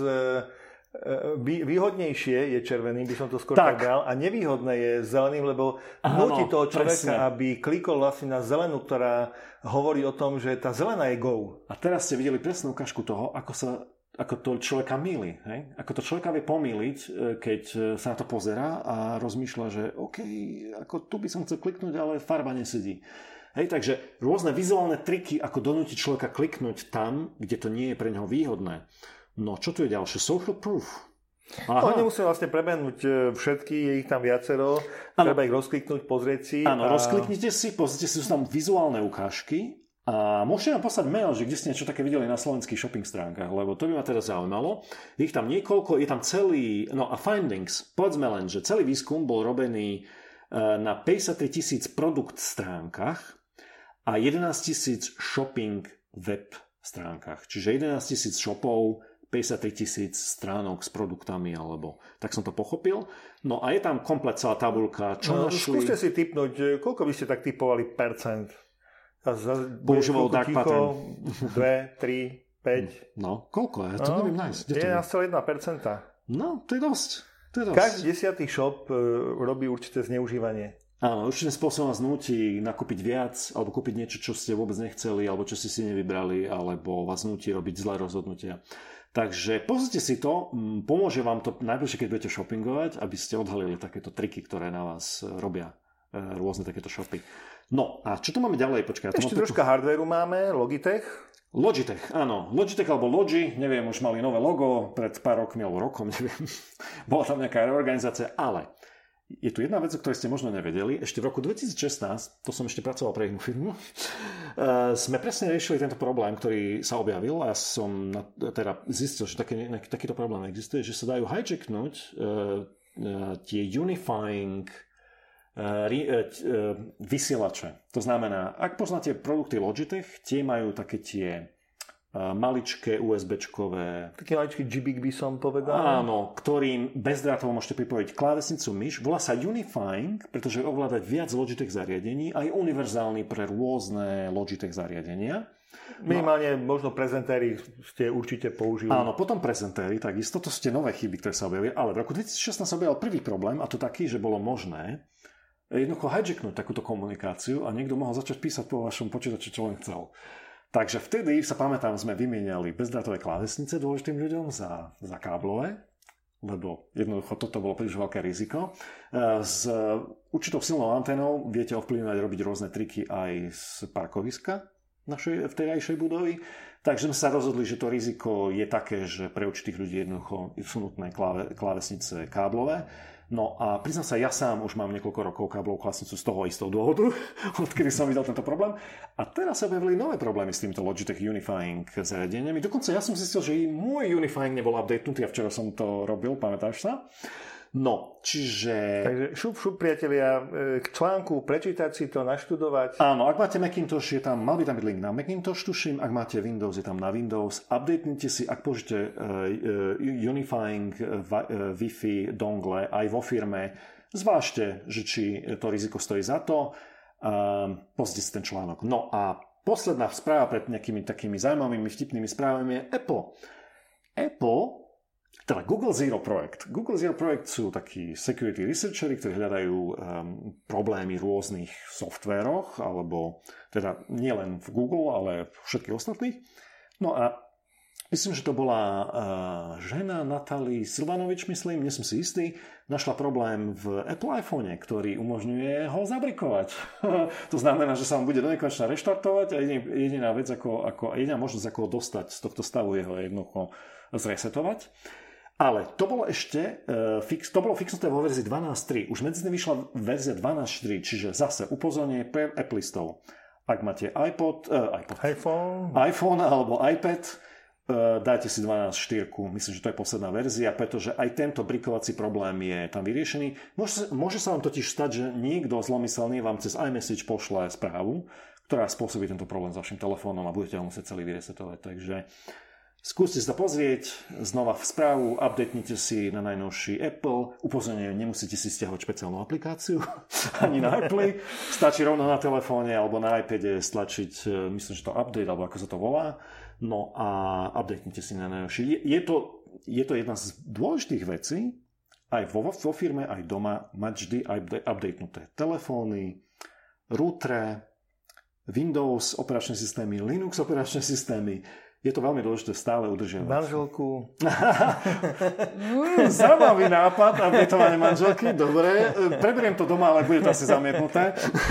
výhodnejšie je červeným, by som to skôr tak dal, a nevýhodné je zeleným, lebo núti toho človeka, presne, aby klikol vlastne na zelenú, ktorá hovorí o tom, že tá zelená je go. A teraz ste videli presnú ukážku toho, ako sa ako to človeka mýli. Hej? Ako to človeka vie pomýliť, keď sa na to pozerá a rozmýšľa, že OK, ako tu by som chcel kliknúť, ale farba nesedí. Hej, takže rôzne vizuálne triky, ako donútiť človeka kliknúť tam, kde to nie je pre neho výhodné. No, čo tu je ďalšie? Social proof. Aha. No, nemusíme vlastne prebehnúť všetky, je ich tam viacero. Ano. Treba ich rozkliknúť, pozrieť si. Áno, a... rozkliknite si, pozrite si, sú tam vizuálne ukážky a môžete nám poslať mail, že kde ste niečo také videli na slovenských shopping stránkach, lebo to by ma teda zaujímalo. Je ich tam niekoľko, je tam celý, no a findings, povedzme len, že celý výskum bol robený na päťdesiattri tisíc produkt stránkach a jedenásť tisíc shopping web stránkach. Čiže jedenásť tisíc shopov, päťdesiattri tisíc stránok s produktami, alebo tak som to pochopil. No a je tam komplet celá tabuľka, čo no, našli. Skúste si tipnúť, koľko by ste tak tipovali percent? Používal dark pattern. dva, tri, päť. No, koľko? Ja to no, neviem nájsť. jedenásť celá jedna percent. No, to je dosť. To je dosť. Každý desiatý shop robí určité zneužívanie. Áno, určitým spôsobom vás núti nakúpiť viac, alebo kúpiť niečo, čo ste vôbec nechceli, alebo čo ste si nevybrali, alebo vás núti robiť zlé rozhodnutia. Takže pozrite si to, pomôže vám to najbližšie, keď budete shoppingovať, aby ste odhalili takéto triky, ktoré na vás robia rôzne takéto shopy. No a čo tu máme ďalej? Počkaj, ešte troška takú... hardwareu máme, Logitech. Logitech, áno. Logitech alebo Logi, neviem, už mali nové logo pred pár rokmi, alebo rokom, neviem. Bola tam nejaká reorganizácia, ale je tu jedna vec, o ktorej ste možno nevedeli. Ešte v roku dvetisícšestnásť, to som ešte pracoval pre jednu firmu, sme presne riešili tento problém, ktorý sa objavil a som teda zistil, že taký, takýto problém existuje, že sa dajú hijacknúť uh, uh, tie unifying uh, uh, vysielače. To znamená, ak poznáte produkty Logitech, tie majú také tie maličké USBčkové. Taký maličký džibik by som povedal. Áno, ktorým bezdrátovo môžete pripojiť klávesnicu myš. Volá sa Unifying, pretože ovládať viac Logitech zariadení a je univerzálny pre rôzne Logitech zariadenia. Minimálne no, možno prezentéry ste určite použili. Áno, potom prezentéry, takisto to sú tie nové chyby, ktoré sa objavili. Ale v roku dvetisícšestnásť sa objavil prvý problém a to taký, že bolo možné jednoducho hijacknúť takúto komunikáciu a niekto mohol začať písať po vašom počítači, čo len chcel. Takže vtedy, sa pamätám, sme vymieniali bezdrátové klávesnice dôležitým ľuďom za, za káblové, lebo jednoducho toto bolo príliš veľké riziko. S určitou silnou anténou viete ovplyvňovať robiť rôzne triky aj z parkoviska. našej vtedajšej budovy. Takže sme sa rozhodli, že to riziko je také, že pre určitých ľudí jednoducho sú nutné kláve, klávesnice káblové. No a priznám sa, ja sám už mám niekoľko rokov káblovú klávesnicu z toho istého dôvodu, odkedy som videl tento problém. A teraz sa objavili nové problémy s týmto Logitech Unifying zariadeniami. Dokonca ja som zistil, že i môj Unifying nebol updatenutý a včera som to robil, pamätáš sa? No, čiže... Takže šup, šup, priatelia, k článku, prečítať si to, naštudovať. Áno, ak máte Macintosh, je tam, mal by tam byť link na Macintosh, tuším, ak máte Windows, je tam na Windows. Updatenite si, ak použite uh, uh, Unifying uh, Wi-Fi dongle aj vo firme, zvážte, že či to riziko stojí za to. Uh, pozrite si ten článok. No a posledná správa pred nejakými takými zaujímavými, vtipnými správami je Apple. Apple Teda Google Zero Project. Google Zero Project sú takí security researcheri, ktorí hľadajú um, problémy v rôznych softvéroch, alebo teda nielen v Google, ale v všetkých ostatných. No a myslím, že to bola uh, žena Natalie Silvanovič, myslím, nie som si istý, našla problém v Apple iPhone, ktorý umožňuje ho zabrikovať. To znamená, že sa vám bude donekonečna reštartovať a jediná, jediná vec, ako, ako, jediná možnosť, ako ho dostať z tohto stavu, je ho jednoducho zresetovať. Ale to bolo ešte uh, fix, to bolo fixnuté vo verzii dvanásť bodka tri. Už medzi tým vyšla verzia dvanásť bodka štyri, čiže zase upozornenie pre Appleistov. Ak máte iPod, uh, iPod iPhone. iPhone alebo iPad, uh, dajte si dvanásť bodka štyri. Myslím, že to je posledná verzia, pretože aj tento brikovací problém je tam vyriešený. Môže, môže sa vám totiž stať, že niekto zlomyselný vám cez iMessage pošle správu, ktorá spôsobí tento problém s vašim telefónom a budete ho musieť celý vyresetovať. Takže skúste sa pozrieť znova v správu, updatnite si na najnovší Apple, upozorňujem, nemusíte si stiahovať špeciálnu aplikáciu ani na Apple, stačí rovno na telefóne alebo na iPade stlačiť, myslím, že to update, alebo ako sa to volá, no a updatnite si na najnovší. Je, je, to, je to jedna z dôležitých vecí, aj vo, vo firme, aj doma, mať vždy updatenuté telefóny, routere, Windows operačné systémy, Linux operačné systémy. Je to veľmi dôležité stále udržiavať. Manželku. Zaujímavý nápad, updatovanie manželky. Dobre, preberiem to doma, ale bude to asi zamietnuté.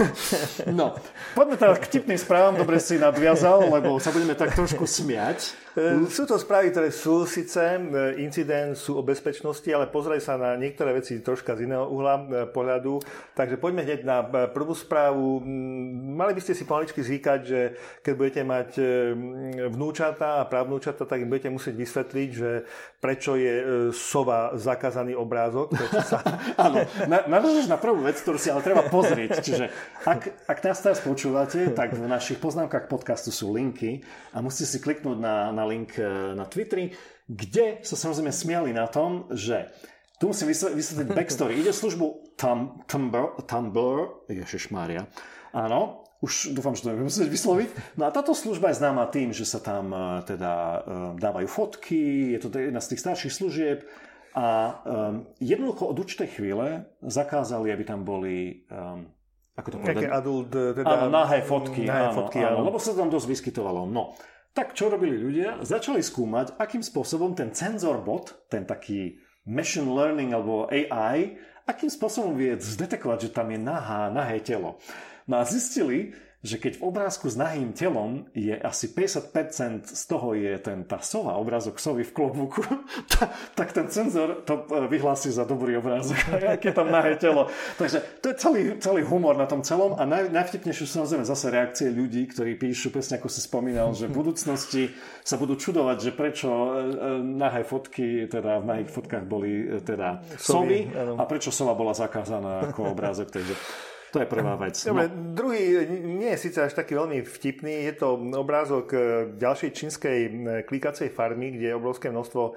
No, poďme teda k tipným správam. Dobre si nadviazal, lebo sa budeme tak trošku smiať. Sú to správy, ktoré sú síce incident, sú o bezpečnosti, ale pozrieť sa na niektoré veci troška z iného uhla pohľadu. Takže poďme hneď na prvú správu. Mali by ste si pomaličky zvykať, že keď budete mať vnúčata a právnúčata, tak im budete musieť vysvetliť, že prečo je sova zakázaný obrázok. Sa... Áno, nadviažeš na prvú vec, ktorú si ale treba pozrieť. Čiže ak, ak nás teraz počúvate, tak v našich poznámkach podcastu sú linky a musíte si kliknúť na, na link na Twitteri, kde sa samozrejme smiali na tom, že tu musím vysvetliť backstory. Ide službu Tum, Tumblr, Tumblr, ježišmária, áno, už dúfam, že to nebudem musieť vysloviť. No a táto služba je známa tým, že sa tam teda dávajú fotky, je to jedna z tých starších služieb a um, jednoducho od určitej chvíle zakázali, aby tam boli um, ako to povedať? Nejaké adult, teda... Áno, nahé fotky, nahé áno, fotky áno, áno. lebo sa tam dosť vyskytovalo. No, tak čo robili ľudia? Začali skúmať, akým spôsobom ten cenzor bot, ten taký machine learning alebo á í, akým spôsobom vie zdetekovať, že tam je nahá, nahé telo. No a zistili, že keď v obrázku s nahým telom je asi päťdesiat percent z toho je ten, tá sova, obrázok sovy v klobúku, tak ten cenzor to vyhlási za dobrý obrázok, aké je tam nahé telo. Takže to je celý, celý humor na tom celom a naj, najvtipnejšie sú samozrejme zase reakcie ľudí, ktorí píšu, presne ako si spomínal, že v budúcnosti sa budú čudovať, že prečo nahé fotky, teda v nahých fotkách boli teda sovy a prečo sova bola zakázaná ako obrázok. Takže to je prvá vec. Dobre, no. Druhý nie je síce až taký veľmi vtipný. Je to obrázok ďalšej čínskej klikacej farmy, kde je obrovské množstvo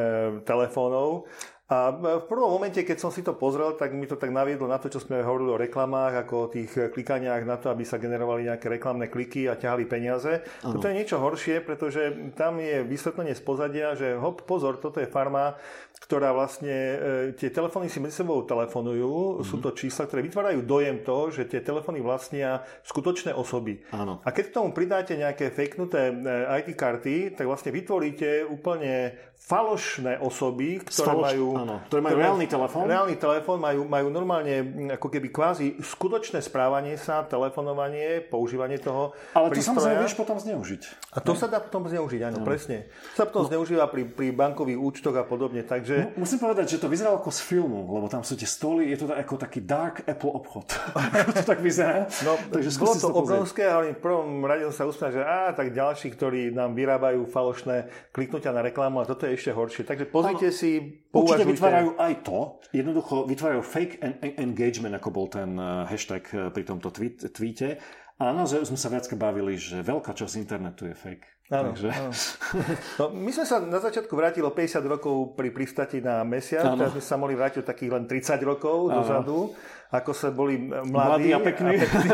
telefónov. A v prvom momente, keď som si to pozrel, tak mi to tak naviedlo na to, čo sme hovorili o reklamách, ako o tých klikaniach na to, aby sa generovali nejaké reklamné kliky a ťahali peniaze. Ano. Toto je niečo horšie, pretože tam je vysvetlenie z pozadia, že hop, pozor, toto je farma, ktorá vlastne, e, tie telefóny si medzi sebou telefonujú, mm-hmm. sú to čísla, ktoré vytvárajú dojem toho, že tie telefóny vlastnia skutočné osoby. Áno. A keď k tomu pridáte nejaké fejknuté í té karty, tak vlastne vytvoríte úplne falošné osoby, ktoré Faloš, majú, áno, ktoré majú reálny telefón. Reálny telefón, majú, majú normálne ako keby kvázi skutočné správanie sa, telefonovanie, používanie toho Ale to prístroja. samozrejme vieš potom zneužiť. A to ne? sa dá potom zneužiť, áno, áno. presne. To sa potom no. zneužíva pri, pri bankových účtoch a podobne, takže... No, musím povedať, že to vyzeralo ako z filmu, lebo tam sú tie stoly, je to tak, ako taký dark Apple obchod. Ako to tak vyzerá. No, takže bolo to obrovské, ale v prvom rade sa usmieť, že á, tak ďalší, ktorí nám vyrábajú falošné kliknutia na reklamu, a toto je ešte horšie. Takže pozrite ano, si, pouvažujte. Určite vytvárajú aj to, jednoducho vytvárajú fake engagement, ako bol ten hashtag pri tomto tweet, tweete. A naozaj sme sa viacka bavili, že veľká časť internetu je fake. Áno, Takže... áno. No, my sme sa na začiatku vrátili o päťdesiat rokov pri pristati na mesiac, teraz sme sa mohli vrátiť o takých len tridsať rokov áno. dozadu, ako sa boli mladí, mladí a pekní. A pekní.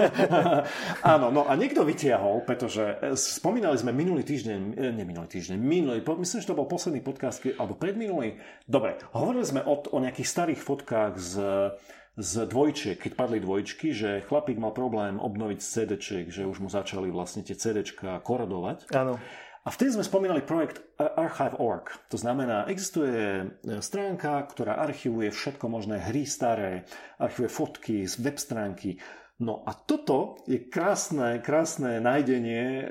Áno, no a niekto vytiahol, pretože spomínali sme minulý týždeň, nie minulý týždeň, minulý, myslím, že to bol posledný podcast, alebo predminulý. Dobre, hovorili sme o, o nejakých starých fotkách z z dvojčiek, keď padli dvojčky, že chlapík mal problém obnoviť z cé déčiek, že už mu začali vlastne tie cé déčka korodovať. Áno. A vtedy sme spomínali projekt archive bodka org. To znamená, existuje stránka, ktorá archivuje všetko možné hry staré, archivuje fotky, web stránky. No a toto je krásne, krásne nájdenie.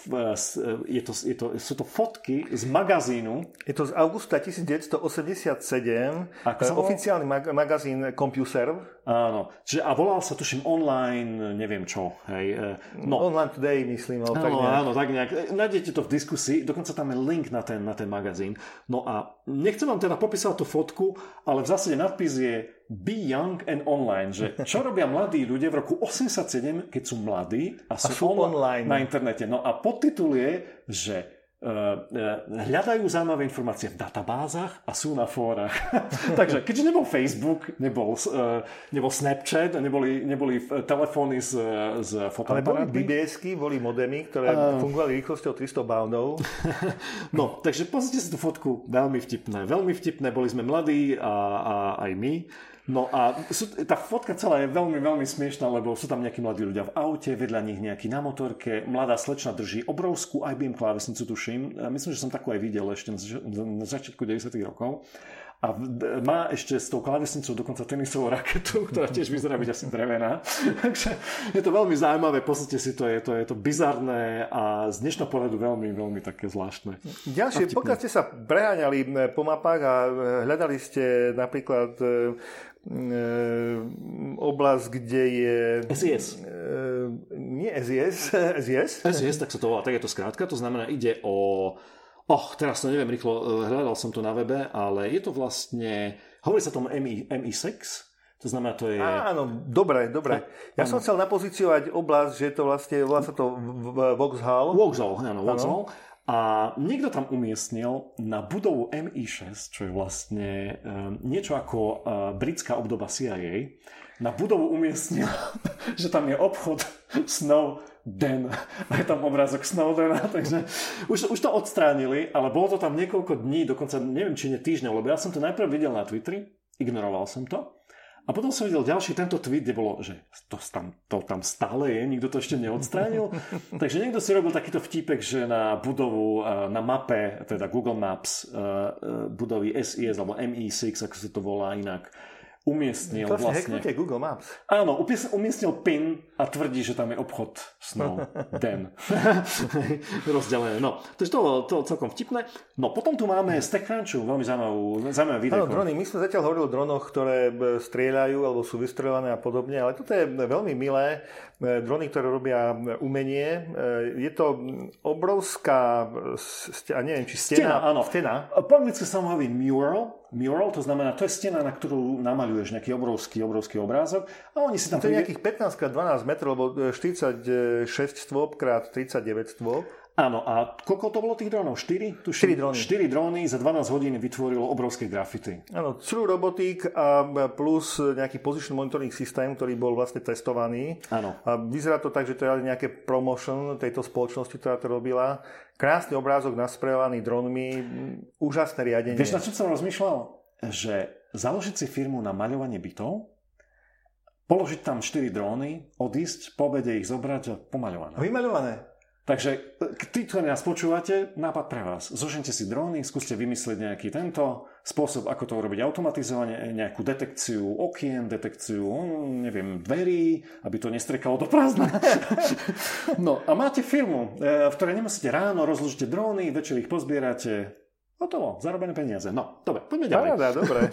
Je to, je to, sú to fotky z magazínu. Je to z augusta devätnásťstoosemdesiatsedem. Oficiálny mag- magazín CompuServe. Áno. Čiže, a volal sa, tuším, online, neviem čo. Hej. No. Online Today, myslím. Áno, tak nejak. áno, tak nejak. Nájdete to v diskusii, dokonca tam je link na ten, na ten magazín. No a nechcem vám teda popísať tú fotku, ale v zásade nadpis je Be Young and Online, že čo robia mladí ľudia v roku osemdesiatsedem, keď sú mladí a sú, a sú on- online na internete. No a podtitul je, že uh, uh, hľadajú zaujímavé informácie v databázach a sú na fórach. Takže keďže nebol Facebook, nebol, uh, nebol Snapchat, neboli, neboli telefóny s, s fotoaparátmi. Ale boli bé bé esky, boli modemy, ktoré uh, fungovali rýchlosťou tristo boundov. No, takže pozrite si tú fotku, veľmi vtipné. Veľmi vtipné, boli sme mladí a, a aj my. No a sú, tá fotka celá je veľmi, veľmi smiešná, lebo sú tam nejakí mladí ľudia v aute, vedľa nich nejaký na motorke, mladá slečna drží obrovskú í bé em klávesnicu, tuším. Myslím, že som takú aj videl ešte na začiatku deväťdesiatych rokov. A má ešte s tou klávesnicou dokonca tenisovú raketu, ktorá tiež vyzerá byť asi drevená. Takže je to veľmi zaujímavé, podstate si to, je to, je to bizarné a z dnešného pohľadu veľmi, veľmi také zvláštne. Ďalšie, pokiaľ ste sa preháňali po mapách a hľadali ste napríklad oblasť, kde je... es í es. Nie es í es. es í es? es í es, tak sa to volá, tak je to skrátka. To znamená, ide o... Och, teraz to neviem rýchlo, hľadal som to na webe, ale je to vlastne... Hovorí sa tomu em í šesť. To znamená, to je... Áno, dobre, dobre. Ja som chcel napozíciovať oblasť, že to vlastne, volá sa to Vauxhall. Vauxhall, áno, Vauxhall. A niekto tam umiestnil na budovu em í šesť, čo je vlastne um, niečo ako uh, britská obdoba C I A, na budovu umiestnil, že tam je obchod Snowden. A je tam obrázok Snowdena, takže už, už to odstránili, ale bolo to tam niekoľko dní, dokonca neviem, či nie týždňov, lebo ja som to najprv videl na Twitteri, ignoroval som to. A potom som videl ďalší tento tweet, kde bolo, že to tam, to tam stále je, nikto to ešte neodstránil. Takže niekto si robil takýto vtípek, že na budovu, na mape, teda Google Maps, budovy es í es alebo em í šesť, ako sa to volá inak, umiestnil to vlastne... To Google Maps. Áno, umiestnil pin a tvrdí, že tam je obchod Snowden. Rozdelené. No, takže to bolo to celkom vtipné. No, potom tu máme z TechCrunchu veľmi zaujímavú, zaujímavé video. Áno, drony. My sme zatiaľ hovorili o dronoch, ktoré strieľajú alebo sú vystrelované a podobne, ale toto je veľmi milé. Drony, ktoré robia umenie. Je to obrovská, neviem, či stena. Stena, áno. Stena. Po anglicky sa hovorí mural. Mural, to znamená, to je stena, na ktorú namaľuješ nejaký obrovský, obrovský obrázok. A oni si tam... To je nejakých pätnásť krát dvanásť metrov, alebo štyridsaťšesť stôp krát tridsaťdeväť stôp. Áno, a koľko to bolo tých drónov? štyri? štyri dróny. štyri dróny za dvanásť hodín vytvorilo obrovské grafity. Áno, True Robotics a plus nejaký position monitoring systém, ktorý bol vlastne testovaný. Áno. A vyzerá to tak, že to je nejaké promotion tejto spoločnosti, ktorá to robila. Krásny obrázok nasprejovaný dronmi, úžasné riadenie. Vieš, na čom som rozmýšľal? Že založiť si firmu na maľovanie bytov, položiť tam štyri dróny, odísť, po obede ich zobrať a pomaľované. Vymaľované. Takže tí, ktorí nás počúvate, nápad pre vás. Zožente si dróny, skúste vymyslieť nejaký tento spôsob, ako to urobiť automatizovane, nejakú detekciu okien, detekciu, neviem, dverí, aby to nestrekalo do prázdna. No a máte firmu, v ktorej nemusíte ráno, rozložíte dróny, večer ich pozbierate. Hotovo, zarobené peniaze. No, dobre, poďme ďalej. Paráda, dobre.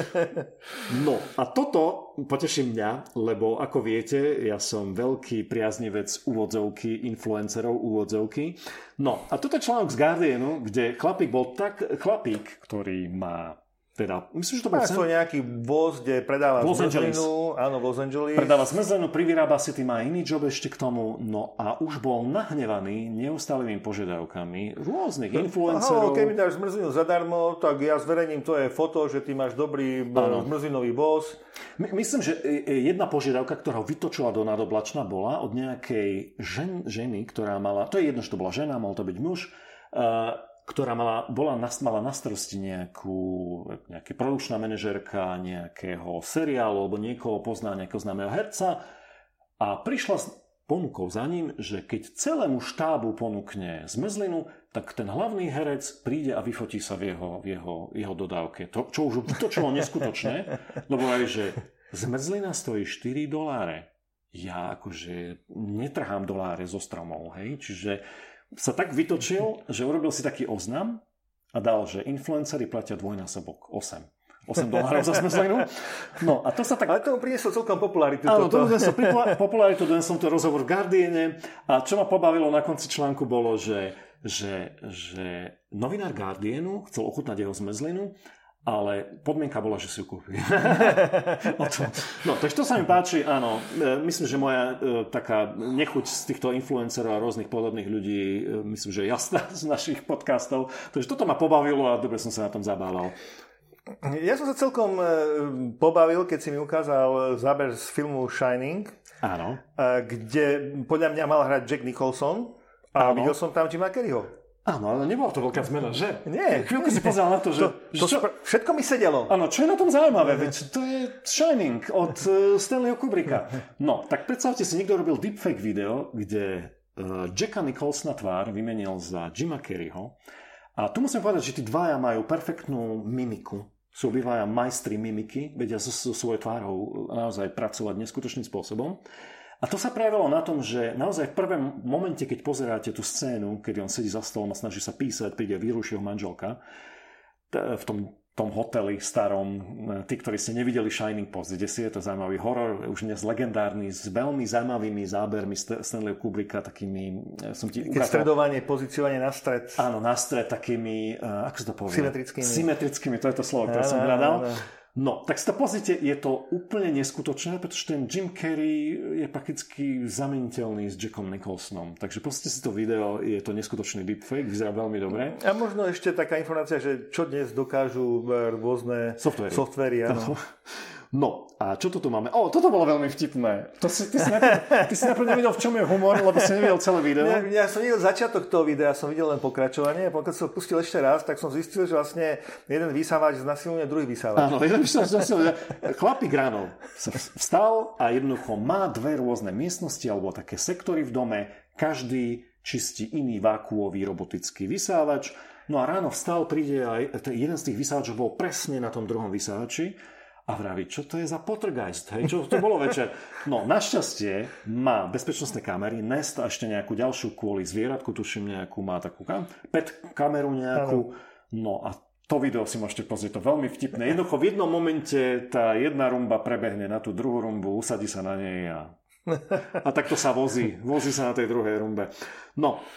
No, a toto poteší mňa, lebo ako viete, ja som veľký priaznivec úvodzovky, influencerov úvodzovky. No, a toto je článok z Guardianu, kde chlapík bol tak, chlapík, ktorý má teda, myslím, že to bol cen... to nejaký voz, kde predáva zmrzlinu. Áno, v Los Angeles. Predáva zmrzlinu, privyrába si tým, má iný job ešte k tomu. No a už bol nahnevaný neustálými požiadavkami rôznych influencerov. Aha, keby dáš zmrzlinu zadarmo, tak ja zverejním to je foto, že ty máš dobrý áno. zmrzlinový voz. My, myslím, že jedna požiadavka, ktorá ho vytočila do nadoblačna, bola od nejakej žen, ženy, ktorá mala, to je jedno, že to bola žena, mal to byť muž, uh, ktorá mala, bola, mala na starosti nejakú, nejaká produkčná manažérka nejakého seriálu alebo niekoho pozná nejakého známeho herca a prišla s ponukou za ním, že keď celému štábu ponúkne zmrzlinu, tak ten hlavný herec príde a vyfotí sa v jeho, v jeho, jeho dodávke. To, čo už vytočilo neskutočné, lebo aj, že zmrzlina stojí štyri doláre. Ja akože netrhám doláre zo stromov, hej, čiže sa tak vytočil, že urobil si taký oznam a dal, že influenceri platia dvojnásobok, osem. osem dolárov za zmrzlinu. No a to sa tak... Ale to prinieslo celkom popularitu. Áno, to prinieslo popularitu, dnes som to rozhovor v Guardiane a čo ma pobavilo na konci článku bolo, že, že, že novinár Guardianu chcel ochutnať jeho zmrzlinu, ale podmienka bola, že si ju kúpi. No, takže to sa mi páči, áno. Myslím, že moja e, taká nechuť z týchto influencerov a rôznych podobných ľudí, e, myslím, že je jasná z našich podcastov. Takže toto ma pobavilo a dobre som sa na tom zabával. Ja som sa celkom e, pobavil, keď si mi ukázal záber z filmu Shining. Áno. E, kde podľa mňa mal hrať Jack Nicholson. A áno. Videl som tam Jima Carreyho. Áno, ale nebola to veľká zmena, že? Nie. Chvíľku si pozeral na to, že... To, to čo... Všetko mi sedelo. Áno, čo je na tom zaujímavé? Veď to je Shining od uh, Stanleyho Kubricka. No, tak predstavte si, niekto robil deepfake video, kde uh, Jacka Nicholsona tvár vymenil za Jima Carreyho. A tu musím povedať, že tí dvaja majú perfektnú mimiku. Sú obidvaja majstri mimiky, vedia so, so svojou tvárou naozaj pracovať neskutočným spôsobom. A to sa prejavilo na tom, že naozaj v prvom momente, keď pozeráte tú scénu, kedy on sedí za stolom a snaží sa písať, príde výruší jeho manželka v tom, tom hoteli starom, tí, ktorí ste nevideli Shining, pozrite si, je to zaujímavý horor, už dnes legendárny, s veľmi zaujímavými zábermi Stanleyho Kubricka, takými... Som ti keď ukázal, stredovanie, pozíciovanie na stred. Áno, na stred, takými, ako sa to povie? Symetrickými. Symetrickými, to je to slovo, ktoré som hľadal. No, tak si to pozrite, je to úplne neskutočné, pretože ten Jim Carrey je prakticky zameniteľný s Jackom Nicholsonom. Takže pozrite si to video, je to neskutočný deepfake, vyzerá veľmi dobre. A možno ešte taká informácia, že čo dnes dokážu rôzne softvery. softvery áno. No, a čo tu máme? O, toto bolo veľmi vtipné. To si, ty si najprv, ty si najprv nevidel, v čom je humor, lebo si nevidel celé video. Ja, ja som videl začiatok toho videa, som videl len pokračovanie. A keď som pustil ešte raz, tak som zistil, že vlastne jeden vysávač znasilňuje druhý vysávač. Áno, jeden vysávač znasilňuje. Chlapík ráno sa vstal a jednoducho má dve rôzne miestnosti alebo také sektory v dome. Každý čistí iný vákuový robotický vysávač. No a ráno vstal, príde aj jeden z tých vysávačov bol presne na tom druhom vysávači. A vraví, čo to je za poltergeist? Hej? Čo to bolo večer? No, našťastie má bezpečnostné kamery, Nest a ešte nejakú ďalšiu kvôli zvieratku, tuším nejakú, má takú kam- pet kameru nejakú. No a to video si môžete pozrieť, to veľmi vtipné. Jednoducho v jednom momente tá jedna rumba prebehne na tú druhú rumbu, usadí sa na nej a, a takto sa vozí. Vozí sa na tej druhej rumbe. No,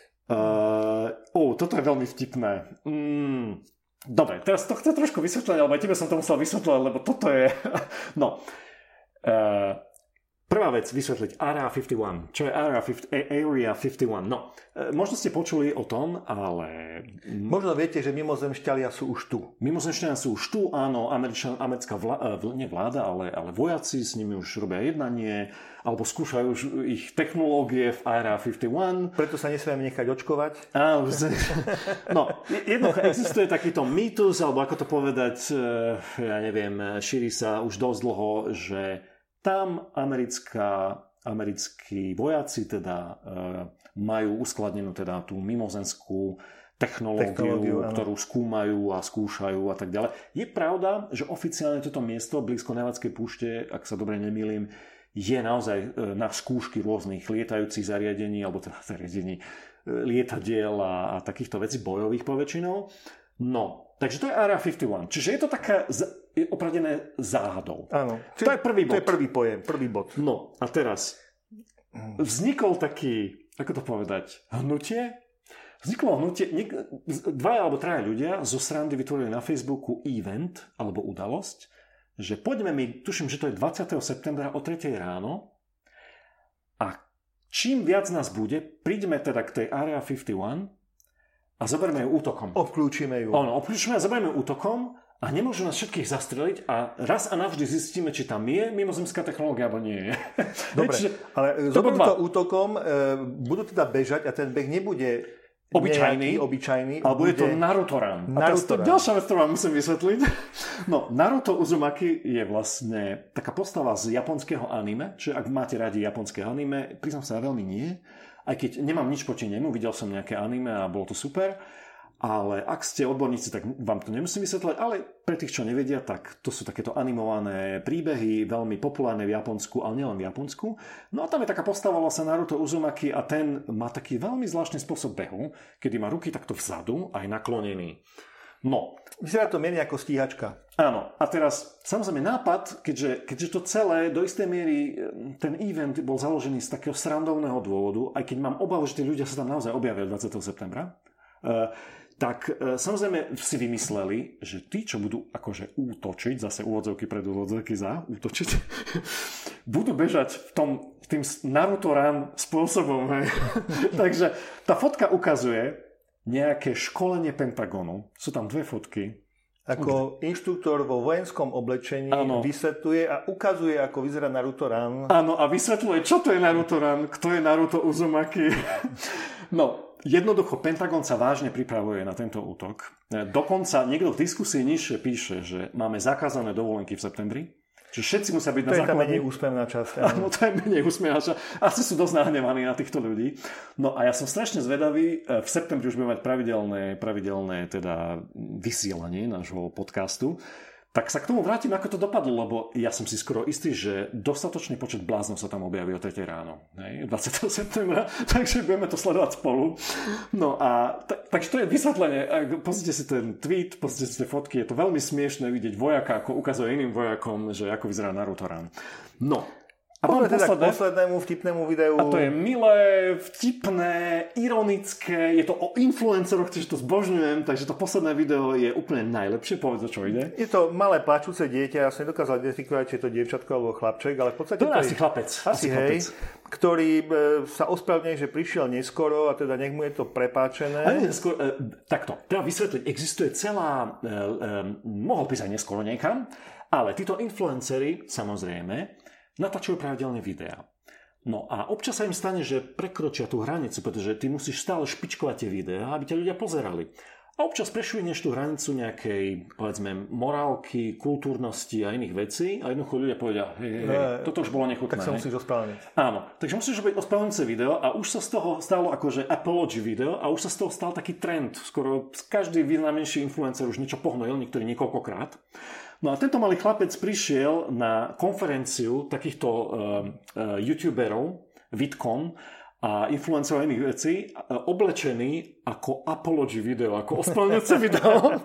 uh, oh, toto je veľmi vtipné. Mm. Dobre, teraz to chcem trošku vysvetľať, alebo aj tebe som to musel vysvetľovať, lebo toto je... No. Uh, prvá vec, vysvetliť Area päťdesiatjeden. Čo je Area päťdesiatjeden? No, možno ste počuli o tom, ale... Možno viete, že mimozemšťalia sú už tu. Mimozemšťalia sú už tu, áno, Američan, americká vláda, nie vláda, ale, ale vojaci s nimi už robia jednanie, alebo skúšajú už ich technológie v Area päťdesiatjeden. Preto sa nesmieme nechať očkovať. Áno, no, jednoducho existuje takýto mýtus, alebo ako to povedať, ja neviem, šíri sa už dosť dlho, že tam americká, americkí vojaci teda e, majú uskladnenú teda tú mimozemskú technológiu, technológiu ktorú skúmajú a skúšajú a tak ďalej. Je pravda, že oficiálne toto miesto blízko Nevadskej púšte, ak sa dobre nemýlim, je naozaj na skúšky rôznych lietajúcich zariadení, alebo teda zariadení lietadiel a, a takýchto vecí bojových poväčšinou. No, takže to je Area päťdesiatjeden. Čiže je to taká je opradené záhadou. Áno. To je prvý bod. To je prvý pojem, prvý bod. No, a teraz vznikol taký, ako to povedať, hnutie. Vzniklo hnutie, dvaja alebo traja ľudia zo srandy vytvorili na Facebooku event, alebo udalosť, že poďme mi, tuším, že to je dvadsiateho septembra o tretej ráno a čím viac nás bude, príďme teda k tej Area päťdesiatjeden a zoberme ju útokom. Obklúčime ju. Áno, obklúčime a zoberme ju útokom a nemôžu nás všetkých zastreliť a raz a navždy zistíme, či tam je mimozemská technológia, alebo nie je. Dobre, Čiže, ale zoberme to útokom, e, budú teda bežať a ten beh nebude obyčajný, obyčajný ale bude to Naruto Run. A to ďalšia vec, ktorú vám musím vysvetliť. No, Naruto Uzumaki je vlastne taká postava z japonského anime, čiže ak máte radi japonské anime, priznám sa, veľmi nie, aj keď nemám nič proti nemu, videl som nejaké anime a bolo to super, ale ak ste odborníci, tak vám to nemusím vysvetľať, ale pre tých, čo nevedia, tak to sú takéto animované príbehy, veľmi populárne v Japonsku, ale nielen v Japonsku. No a tam je taká postava sa Naruto Uzumaki a ten má taký veľmi zvláštny spôsob behu, kedy má ruky takto vzadu, aj naklonený. No. Vyzerá to menej ako stíhačka. Áno. A teraz, samozrejme, nápad, keďže, keďže to celé, do istej miery, ten event bol založený z takého srandovného dôvodu, aj keď mám obavu, že tí ľudia sa tam naozaj objavia dvadsiateho septembra, uh, tak e, samozrejme si vymysleli, že tí, čo budú akože útočiť, zase úvodzovky pred úvodzovky za útočiť, budú bežať v tom tým Naruto Run spôsobom. Hej. Takže tá fotka ukazuje nejaké školenie Pentagonu. Sú tam dve fotky. Ako inštruktor vo vojenskom oblečení ano. Vysvetľuje a ukazuje, ako vyzerá Naruto Run. Áno, a vysvetľuje, čo to je Naruto Run, kto je Naruto Uzumaki. No, jednoducho, Pentagon sa vážne pripravuje na tento útok. Dokonca niekto v diskusii nižšie píše, že máme zakázané dovolenky v septembri. Čiže všetci musia byť to na základni. To je tá menej úsmevná časť. Áno, to je menej úsmevná časť. Asi sú dosť nahnevaní na týchto ľudí. No a ja som strašne zvedavý. V septembri už budeme mať pravidelné, pravidelné teda vysielanie nášho podcastu. Tak sa k tomu vrátim, ako to dopadlo, lebo ja som si skoro istý, že dostatočný počet bláznov sa tam objaví o tretej ráno, hej, dvadsiateho septembra, takže budeme to sledovať spolu. No a t- takže to je vysvetlenie. Pozrite si ten tweet, pozrite si tie fotky, je to veľmi smiešné vidieť vojaka, ako ukazuje iným vojakom, že ako vyzerá Naruto Run. No. A poďme teda k poslednému vtipnému videu. A to je milé, vtipné, ironické, je to o influenceroch, čiže to zbožňujem, takže to posledné video je úplne najlepšie, povedz, o čo ide. Je to malé plačúce dieťa, ja som nedokázal identifikovať, či je to dievčatko alebo chlapček, ale v podstate to je to asi chlapec. Asi, asi hej, chlapec. Ktorý sa ospravedlňuje, že prišiel neskoro a teda nech mu je to prepáčené. Ale neskôr, e, takto, treba vysvetliť, existuje celá, e, e, mohol písať neskoro niekam, ale títo influenceri, samozrejme, natáčajú pravidelné videá. No a občas sa im stane, že prekročia tú hranicu, pretože ty musíš stále špičkovať tie videá, aby ťa ľudia pozerali. A občas prešvihneš tú hranicu nejakej, povedzme, morálky, kultúrnosti a iných vecí a jednoducho ľudia povedia, hej, hej, hej, toto už bolo nechutné. Tak sa musíš ospravedlniť. Áno, takže musíš robiť ospravedlňujúce video a už sa z toho stalo akože apology video a už sa z toho stal taký trend. Skoro každý významnejší influencer už niečo pohnojil, niektorý niekoľkokrát. No a tento malý chlapec prišiel na konferenciu takýchto uh, uh, youtuberov, VidCon a influencerov iných vecí, uh, oblečený ako apology video, ako ospravedlňujúce video.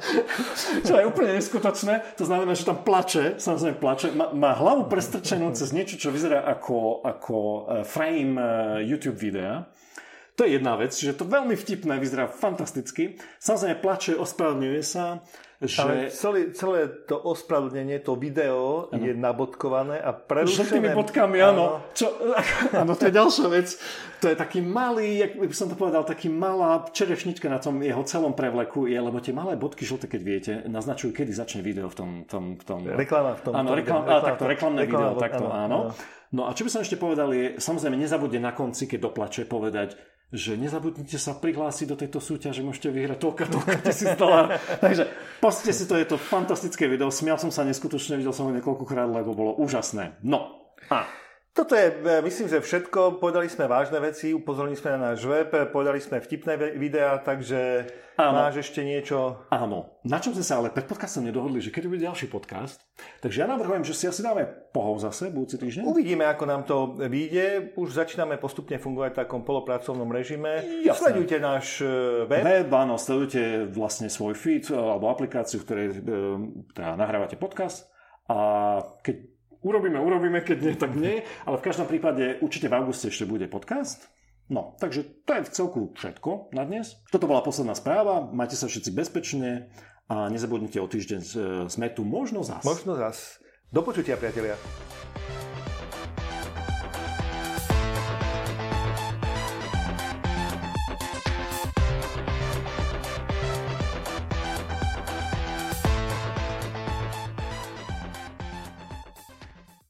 Čo je úplne neskutočné. To znamená, že tam plače, samozrejme plače, má, má hlavu prestrčenú cez niečo, čo vyzerá ako, ako uh, frame uh, YouTube videa. To je jedna vec, že to veľmi vtipné, vyzerá fantasticky. Samozrejme plače, ospravedlňuje sa. že... Ale celé, celé to ospravedlnenie, to video ano. je nabodkované a prerušené. Žltými bodkami, áno. Čo, áno, to je ďalšia vec. To je taký malý, jak by som to povedal, taký malá čerešnička na tom jeho celom prevleku je, lebo tie malé bodky žlté, keď viete, naznačujú, kedy začne video v tom... tom, v tom reklama v tom. Áno, reklam, reklama, takto, reklamné reklama, video, takto, áno, áno. áno. No a čo by som ešte povedal je, samozrejme nezabudne na konci, keď doplače, povedať, že nezabudnite sa prihlásiť do tejto súťaže, môžete vyhrať toľko, toľko tisíc dolárov. Takže pozrite si to, je to fantastické video, smial som sa neskutočne, videl som ho niekoľkokrát, lebo bolo úžasné. No a... Toto je, myslím, že všetko. Povedali sme vážne veci, upozornili sme na náš web, povedali sme vtipné videá, takže áno. Máš ešte niečo? Áno. Na čom sme sa ale pred podcastom nedohodli, že kedy bude ďalší podcast. Takže ja navrhujem, že si asi dáme pohov zase budúci týždeň. Uvidíme, ako nám to vyjde. Už začíname postupne fungovať v takom polopracovnom režime. Jasné. Sledujte náš web. Web, áno, sledujte vlastne svoj feed alebo aplikáciu, v ktorej teda nahrávate podcast. A keď urobíme, urobíme, keď nie, tak nie. Ale v každom prípade určite v auguste ešte bude podcast. No, takže to je v celku všetko na dnes. Toto bola posledná správa. Majte sa všetci bezpečne a nezabudnite o týždeň sme tu možno zas. Možno zas. Do počutia, priatelia.